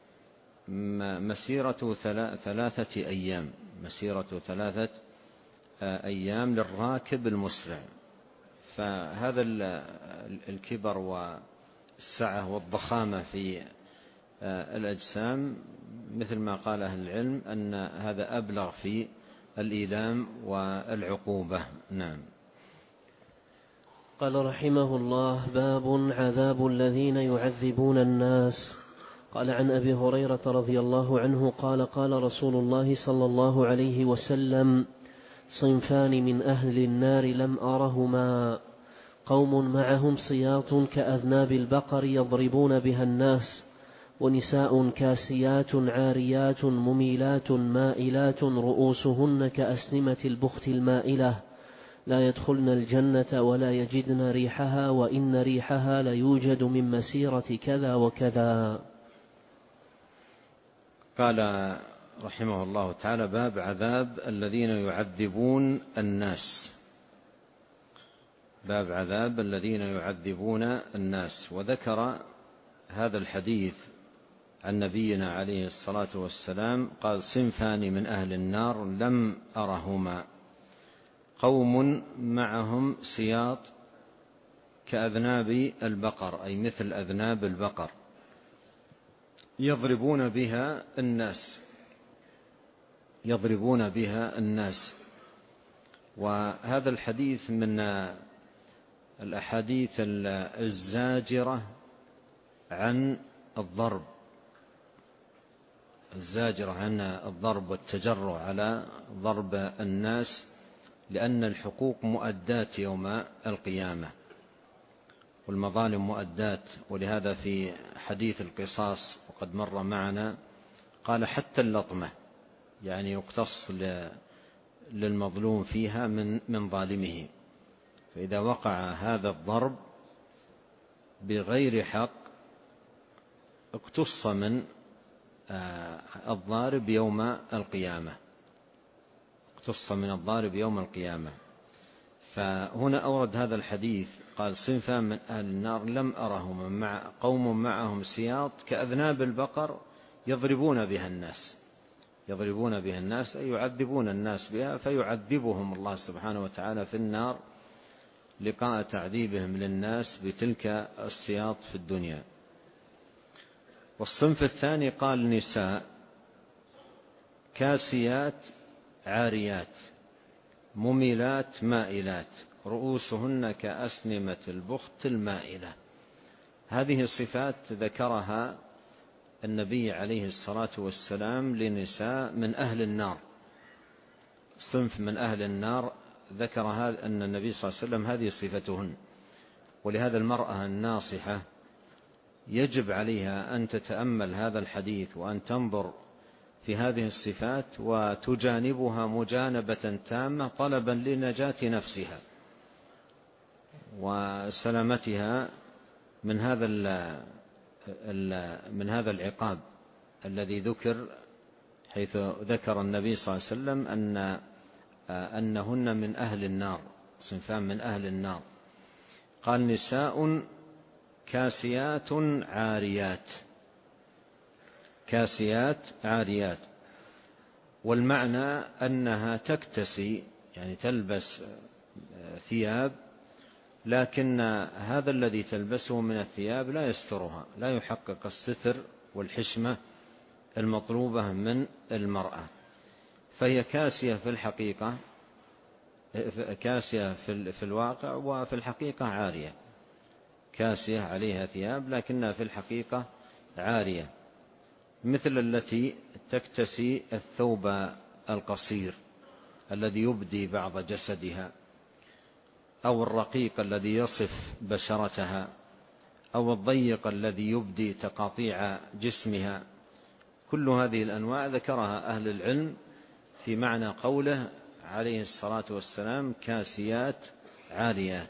مسيرة 3 أيام، مسيرة 3 أيام للراكب المسرع. فهذا الكبر والسعة والضخامة في الأجسام مثل ما قال أهل العلم أن هذا أبلغ في الإيلام والعقوبة. نعم. قال رحمه الله: باب عذاب الذين يعذبون الناس. قال عن أبي هريرة رضي الله عنه قال: قال رسول الله صلى الله عليه وسلم: صنفان من أهل النار لم أرهما: قوم معهم صياط كأذناب البقر يضربون بها الناس، ونساء كاسيات عاريات مميلات مائلات رؤوسهن كأسنمة البخت المائلة، لا يدخلن الجنة ولا يجدن ريحها، وإن ريحها ليوجد من مسيرة كذا وكذا. قال رحمه الله تعالى: باب عذاب الذين يعذبون الناس. باب عذاب الذين يعذبون الناس. وذكر هذا الحديث عن نبينا عليه الصلاة والسلام قال: صنفان من أهل النار لم أرهما: قوم معهم سياط كأذناب البقر، أي مثل أذناب البقر، يضربون بها الناس، يضربون بها الناس. وهذا الحديث من الأحاديث الزاجرة عن الضرب، الزاجرة عن الضرب والتجرع على ضرب الناس، لأن الحقوق مؤداة يوم القيامة والمظالم مؤداة. ولهذا في حديث القصاص وقد مر معنا قال: حتى اللطمة، يعني يقتص للمظلوم فيها من ظالمه. فإذا وقع هذا الضرب بغير حق اقتص من الضارب يوم القيامة، اقتص من الضارب يوم القيامة. فهنا أورد هذا الحديث قال: صنفان من أهل النار لم أرهم: قوم معهم سياط كأذناب البقر يضربون بها الناس. يضربون بها الناس أي يعذبون الناس بها، فيعذبهم الله سبحانه وتعالى في النار لقاء تعذيبهم للناس بتلك السياط في الدنيا. والصنف الثاني قال: نساء كاسيات عاريات مميلات مائلات رؤوسهن كأسنمة البخت المائلة. هذه الصفات ذكرها النبي عليه الصلاة والسلام لنساء من أهل النار، صنف من أهل النار ذكرها أن النبي صلى الله عليه وسلم هذه صفتهن. ولهذا المرأة الناصحة يجب عليها أن تتأمل هذا الحديث وأن تنظر في هذه الصفات وتجانبها مجانبة تامة طلبا لنجاة نفسها وسلامتها من هذا العقاب الذي ذكر، حيث ذكر النبي صلى الله عليه وسلم أنهن من أهل النار، صنفان من أهل النار. قال: نساء كاسيات عاريات، كاسيات عاريات. والمعنى أنها تكتسي، يعني تلبس ثياب، لكن هذا الذي تلبسه من الثياب لا يسترها، لا يحقق الستر والحشمة المطلوبة من المرأة. فهي كاسية في الحقيقة، كاسية في الواقع، وفي الحقيقة عارية. كاسية عليها ثياب لكنها في الحقيقة عارية، مثل التي تكتسي الثوب القصير الذي يبدي بعض جسدها، أو الرقيق الذي يصف بشرتها، أو الضيق الذي يبدي تقاطيع جسمها. كل هذه الأنواع ذكرها أهل العلم في معنى قوله عليه الصلاة والسلام: كاسيات عاريات.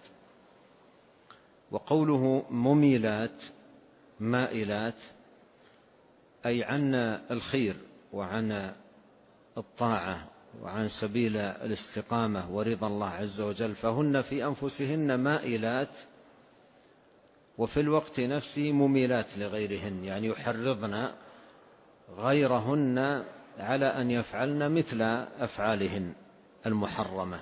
وقوله مميلات مائلات أي عن الخير وعن الطاعة وعن سبيل الاستقامة ورضا الله عز وجل، فهن في أنفسهن مائلات، وفي الوقت نفسه مميلات لغيرهن، يعني يحرضن غيرهن على أن يفعلن مثل أفعالهن المحرمة،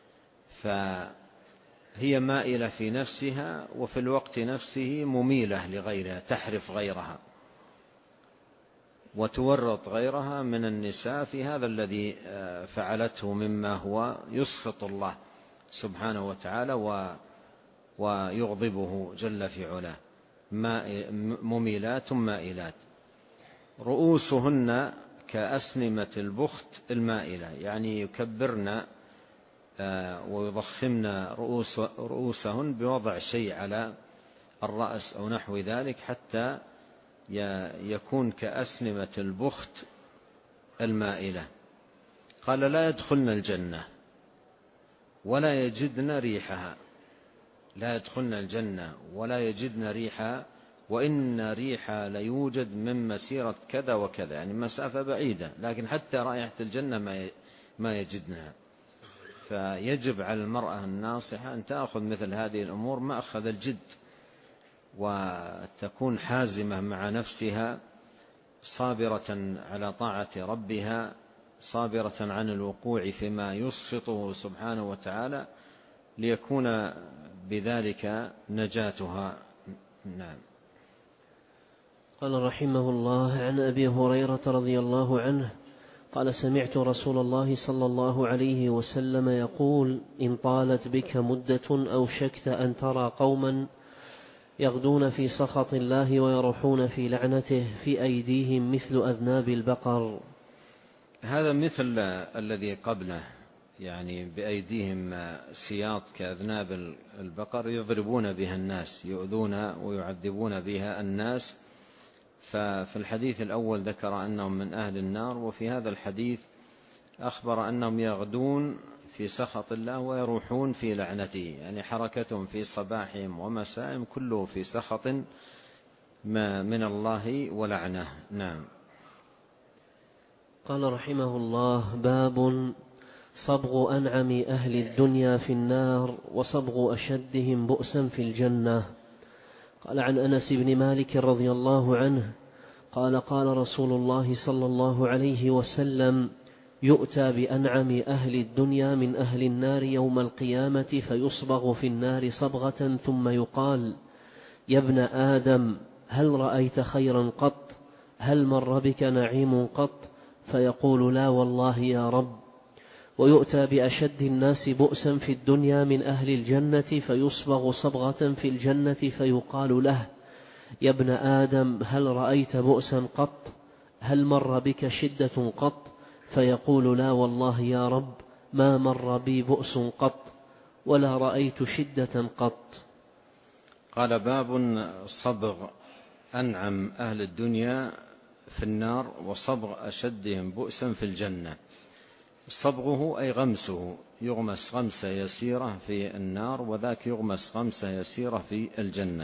فهي مائلة في نفسها وفي الوقت نفسه مميلة لغيرها، تحرف غيرها وتورط غيرها من النساء في هذا الذي فعلته مما هو يسخط الله سبحانه وتعالى ويغضبه جل في علاه. مميلات مائلات، رؤوسهن كأسنمة البخت المائلة، يعني يكبرن ويضخمن رؤوسهن بوضع شيء على الرأس أو نحو ذلك حتى يكون كأسنمة البخت المائلة. قال لا يدخلن الجنة ولا يجدن ريحها، لا يدخلن الجنة ولا يجدن ريحها، وإن ريحها ليوجد من مسيرة كذا وكذا، يعني مسافة بعيدة، لكن حتى رائحة الجنة ما يجدنها. فيجب على المرأة الناصحة أن تأخذ مثل هذه الأمور مأخذ الجد، وتكون حازمة مع نفسها، صابرة على طاعة ربها، صابرة عن الوقوع فيما يسخطه سبحانه وتعالى، ليكون بذلك نجاتها. نعم. قال رحمه الله: عن أبي هريرة رضي الله عنه قال: سمعت رسول الله صلى الله عليه وسلم يقول: إن طالت بك مدة أوشكت أن ترى قوما يغدون في سخط الله ويروحون في لعنته في أيديهم مثل أذناب البقر. هذا مثل الذي قبله، يعني بأيديهم سياط كأذناب البقر يضربون بها الناس، يؤذون ويعذبون بها الناس. ففي الحديث الأول ذكر أنهم من أهل النار، وفي هذا الحديث أخبر أنهم يغدون في سخط الله ويروحون في لعنته، يعني حركتهم في صباحهم ومسائهم كله في سخط من الله ولعنه. نعم. قال رحمه الله: باب صبغ أنعم أهل الدنيا في النار وصبغ أشدهم بؤسا في الجنة. قال: عن أنس بن مالك رضي الله عنه قال: قال رسول الله صلى الله عليه وسلم: يؤتى بأنعم أهل الدنيا من أهل النار يوم القيامة فيصبغ في النار صبغة ثم يقال: يا ابن آدم هل رأيت خيرا قط؟ هل مر بك نعيم قط؟ فيقول: لا والله يا رب. ويؤتى بأشد الناس بؤسا في الدنيا من أهل الجنة فيصبغ صبغة في الجنة فيقال له: يا ابن آدم هل رأيت بؤسا قط؟ هل مر بك شدة قط؟ فيقول: لا والله يا رب، ما مر بي بؤس قط ولا رأيت شدة قط. قال: باب صبغ أنعم أهل الدنيا في النار وصبغ أشدهم بؤسا في الجنة. صبغه أي غمسه، يغمس غمسة يسيرة في النار، وذاك يغمس غمسة يسيرة في الجنة.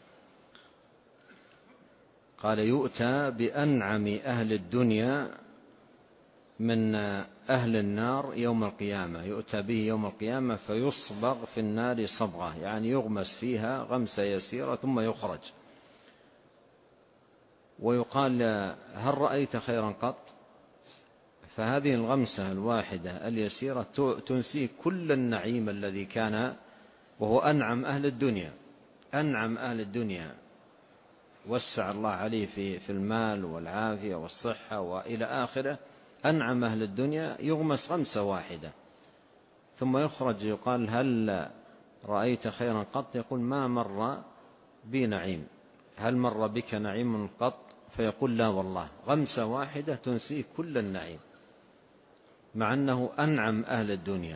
قال: يؤتى بأنعم أهل الدنيا من أهل النار يوم القيامة، يؤتى به يوم القيامة فيصبغ في النار صبغة، يعني يغمس فيها غمسة يسيرة ثم يخرج، ويقال: هل رأيت خيرا قط؟ فهذه الغمسة الواحدة اليسيرة تنسيه كل النعيم الذي كان، وهو أنعم أهل الدنيا. أنعم أهل الدنيا وسع الله عليه في المال والعافية والصحة وإلى آخره. أنعم أهل الدنيا يغمس غمسة واحدة ثم يخرج، يقال: هل رأيت خيرا قط؟ يقول: ما مر بي نعيم. هل مر بك نعيم قط؟ فيقول: لا والله. غمسة واحدة تنسيه كل النعيم، مع أنه أنعم أهل الدنيا.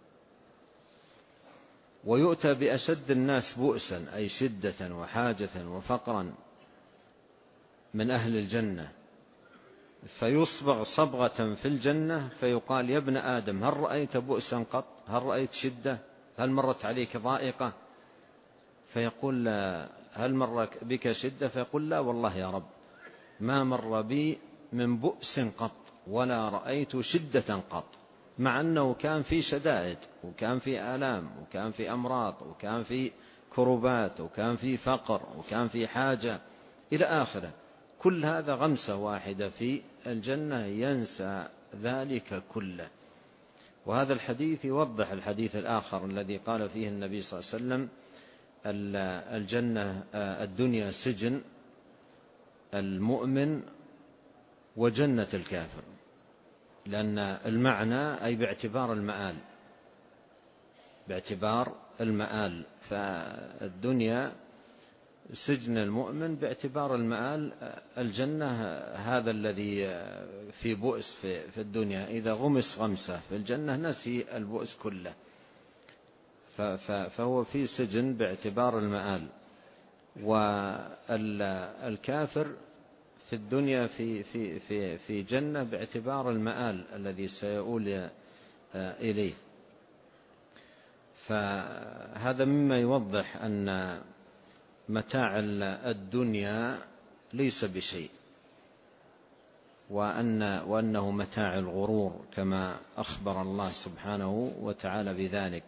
ويؤتى بأشد الناس بؤسا أي شدة وحاجة وفقرا من أهل الجنة، فيصبغ صبغة في الجنة فيقال: يا ابن آدم هل رأيت بؤسا قط؟ هل رأيت شدة؟ هل مرت عليك ضائقة؟ فيقول: هل مر بك شدة؟ فيقول: لا والله يا رب، ما مر بي من بؤس قط ولا رأيت شدة قط، مع أنه كان في شدائد وكان في آلام وكان في أمراض وكان في كربات وكان في فقر وكان في حاجة إلى آخره. كل هذا غمسة واحدة في الجنة ينسى ذلك كله. وهذا الحديث يوضح الحديث الآخر الذي قال فيه النبي صلى الله عليه وسلم الجنة الدنيا سجن المؤمن وجنة الكافر، لأن المعنى أي باعتبار المآل، فالدنيا سجن المؤمن باعتبار المآل. الجنة هذا الذي في بؤس في الدنيا إذا غمس غمسة في الجنة نسي البؤس كله، فهو في سجن باعتبار المآل. والكافر في الدنيا في جنة باعتبار المآل الذي سيؤول إليه. فهذا مما يوضح أن متاع الدنيا ليس بشيء، وأنه متاع الغرور كما أخبر الله سبحانه وتعالى بذلك.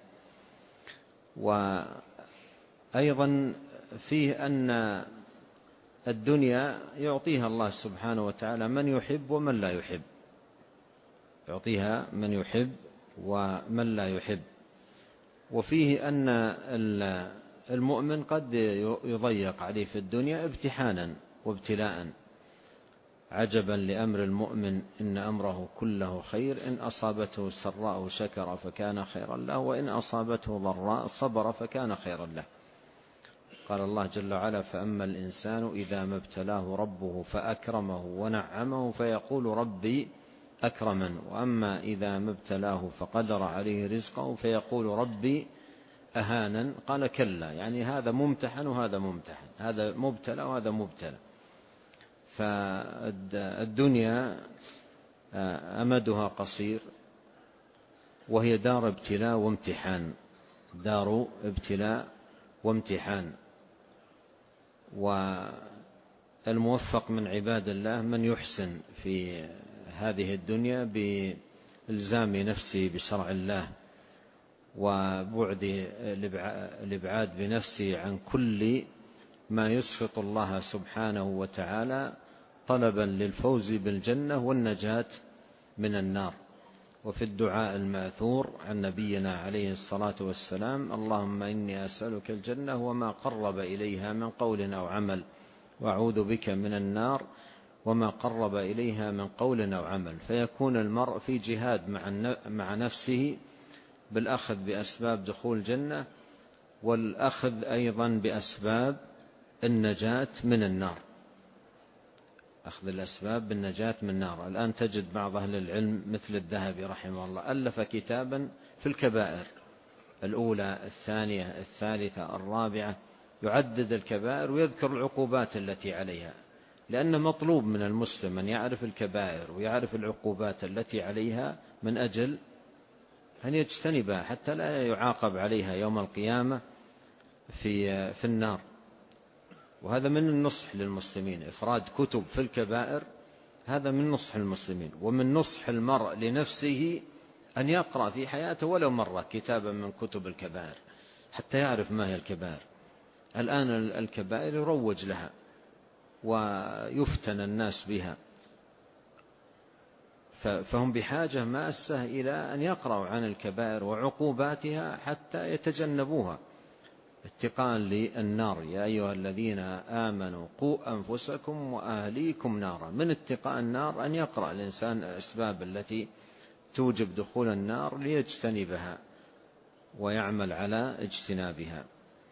وأيضا فيه أن الدنيا يعطيها الله سبحانه وتعالى من يحب ومن لا يحب، يعطيها من يحب ومن لا يحب. وفيه أن المؤمن قد يضيق عليه في الدنيا امتحانا وابتلاء. عجبا لأمر المؤمن إن أمره كله خير، إن أصابته سراء شكر فكان خيرا له، وإن أصابته ضراء صبر فكان خيرا له. قال الله جل وعلا: فأما الإنسان إذا ما ابتلاه ربه فأكرمه ونعمه فيقول ربي أكرمن، وأما إذا ما ابتلاه فقدر عليه رزقه فيقول ربي أهانا. قال كلا، يعني هذا ممتحن وهذا ممتحن، هذا مبتلى وهذا مبتلى. فالدنيا أمدها قصير، وهي دار ابتلاء وامتحان، دار ابتلاء وامتحان. والموفق من عباد الله من يحسن في هذه الدنيا بإلزام نفسه بشرع الله، وبعد الإبعاد بنفسه عن كل ما يسخط الله سبحانه وتعالى، طلبا للفوز بالجنة والنجاة من النار. وفي الدعاء الماثور عن نبينا عليه الصلاة والسلام: اللهم إني أسألك الجنة وما قرب إليها من قول أو عمل، وأعوذ بك من النار وما قرب إليها من قول أو عمل. فيكون المرء في جهاد مع نفسه بالأخذ بأسباب دخول الجنة، والأخذ أيضا بأسباب النجاة من النار، أخذ الأسباب بالنجاة من النار. الآن تجد بعض أهل العلم مثل الذهبي رحمه الله ألف كتابا في الكبائر الأولى الثانية الثالثة الرابعة، يعدد الكبائر ويذكر العقوبات التي عليها، لأن مطلوب من المسلم أن يعرف الكبائر ويعرف العقوبات التي عليها من أجل أن يجتنبها حتى لا يعاقب عليها يوم القيامة في النار. وهذا من النصح للمسلمين، إفراد كتب في الكبائر هذا من نصح المسلمين. ومن نصح المرء لنفسه أن يقرأ في حياته ولو مرة كتابا من كتب الكبائر حتى يعرف ما هي الكبائر. الآن الكبائر يروج لها ويفتن الناس بها، فهم بحاجة ماسة إلى أن يقرأوا عن الكبائر وعقوباتها حتى يتجنبوها اتقاء للنار. يا أيها الذين آمنوا قوا أنفسكم وأهليكم نارا. من اتقاء النار أن يقرأ الإنسان الأسباب التي توجب دخول النار ليجتنبها ويعمل على اجتنابها.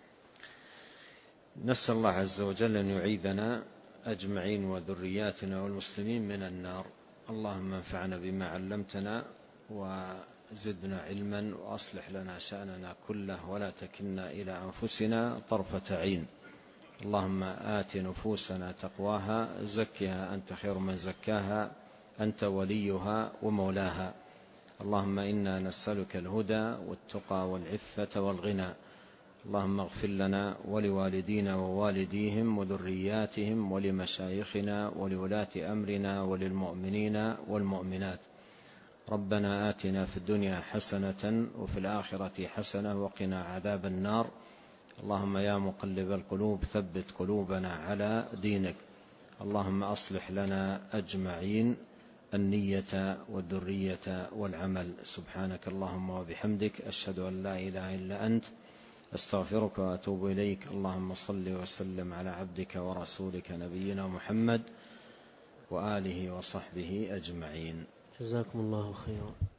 نسأل الله عز وجل أن يعيذنا أجمعين وذرياتنا والمسلمين من النار. اللهم انفعنا بما علمتنا وزدنا علما، وأصلح لنا شأننا كله ولا تكلنا إلى أنفسنا طرفة عين. اللهم آت نفوسنا تقواها، زكها أنت خير من زكاها، أنت وليها ومولاها. اللهم إنا نسألك الهدى والتقى والعفة والغنى. اللهم اغفر لنا ولوالدينا ووالديهم وذرياتهم ولمشايخنا ولولاة أمرنا وللمؤمنين والمؤمنات. ربنا آتنا في الدنيا حسنة وفي الآخرة حسنة وقنا عذاب النار. اللهم يا مقلب القلوب ثبت قلوبنا على دينك. اللهم أصلح لنا أجمعين النية والذرية والعمل. سبحانك اللهم وبحمدك، أشهد أن لا إله إلا أنت، أستغفرك وأتوب إليك. اللهم صل وسلم على عبدك ورسولك نبينا محمد وآله وصحبه أجمعين. جزاكم الله خيرا.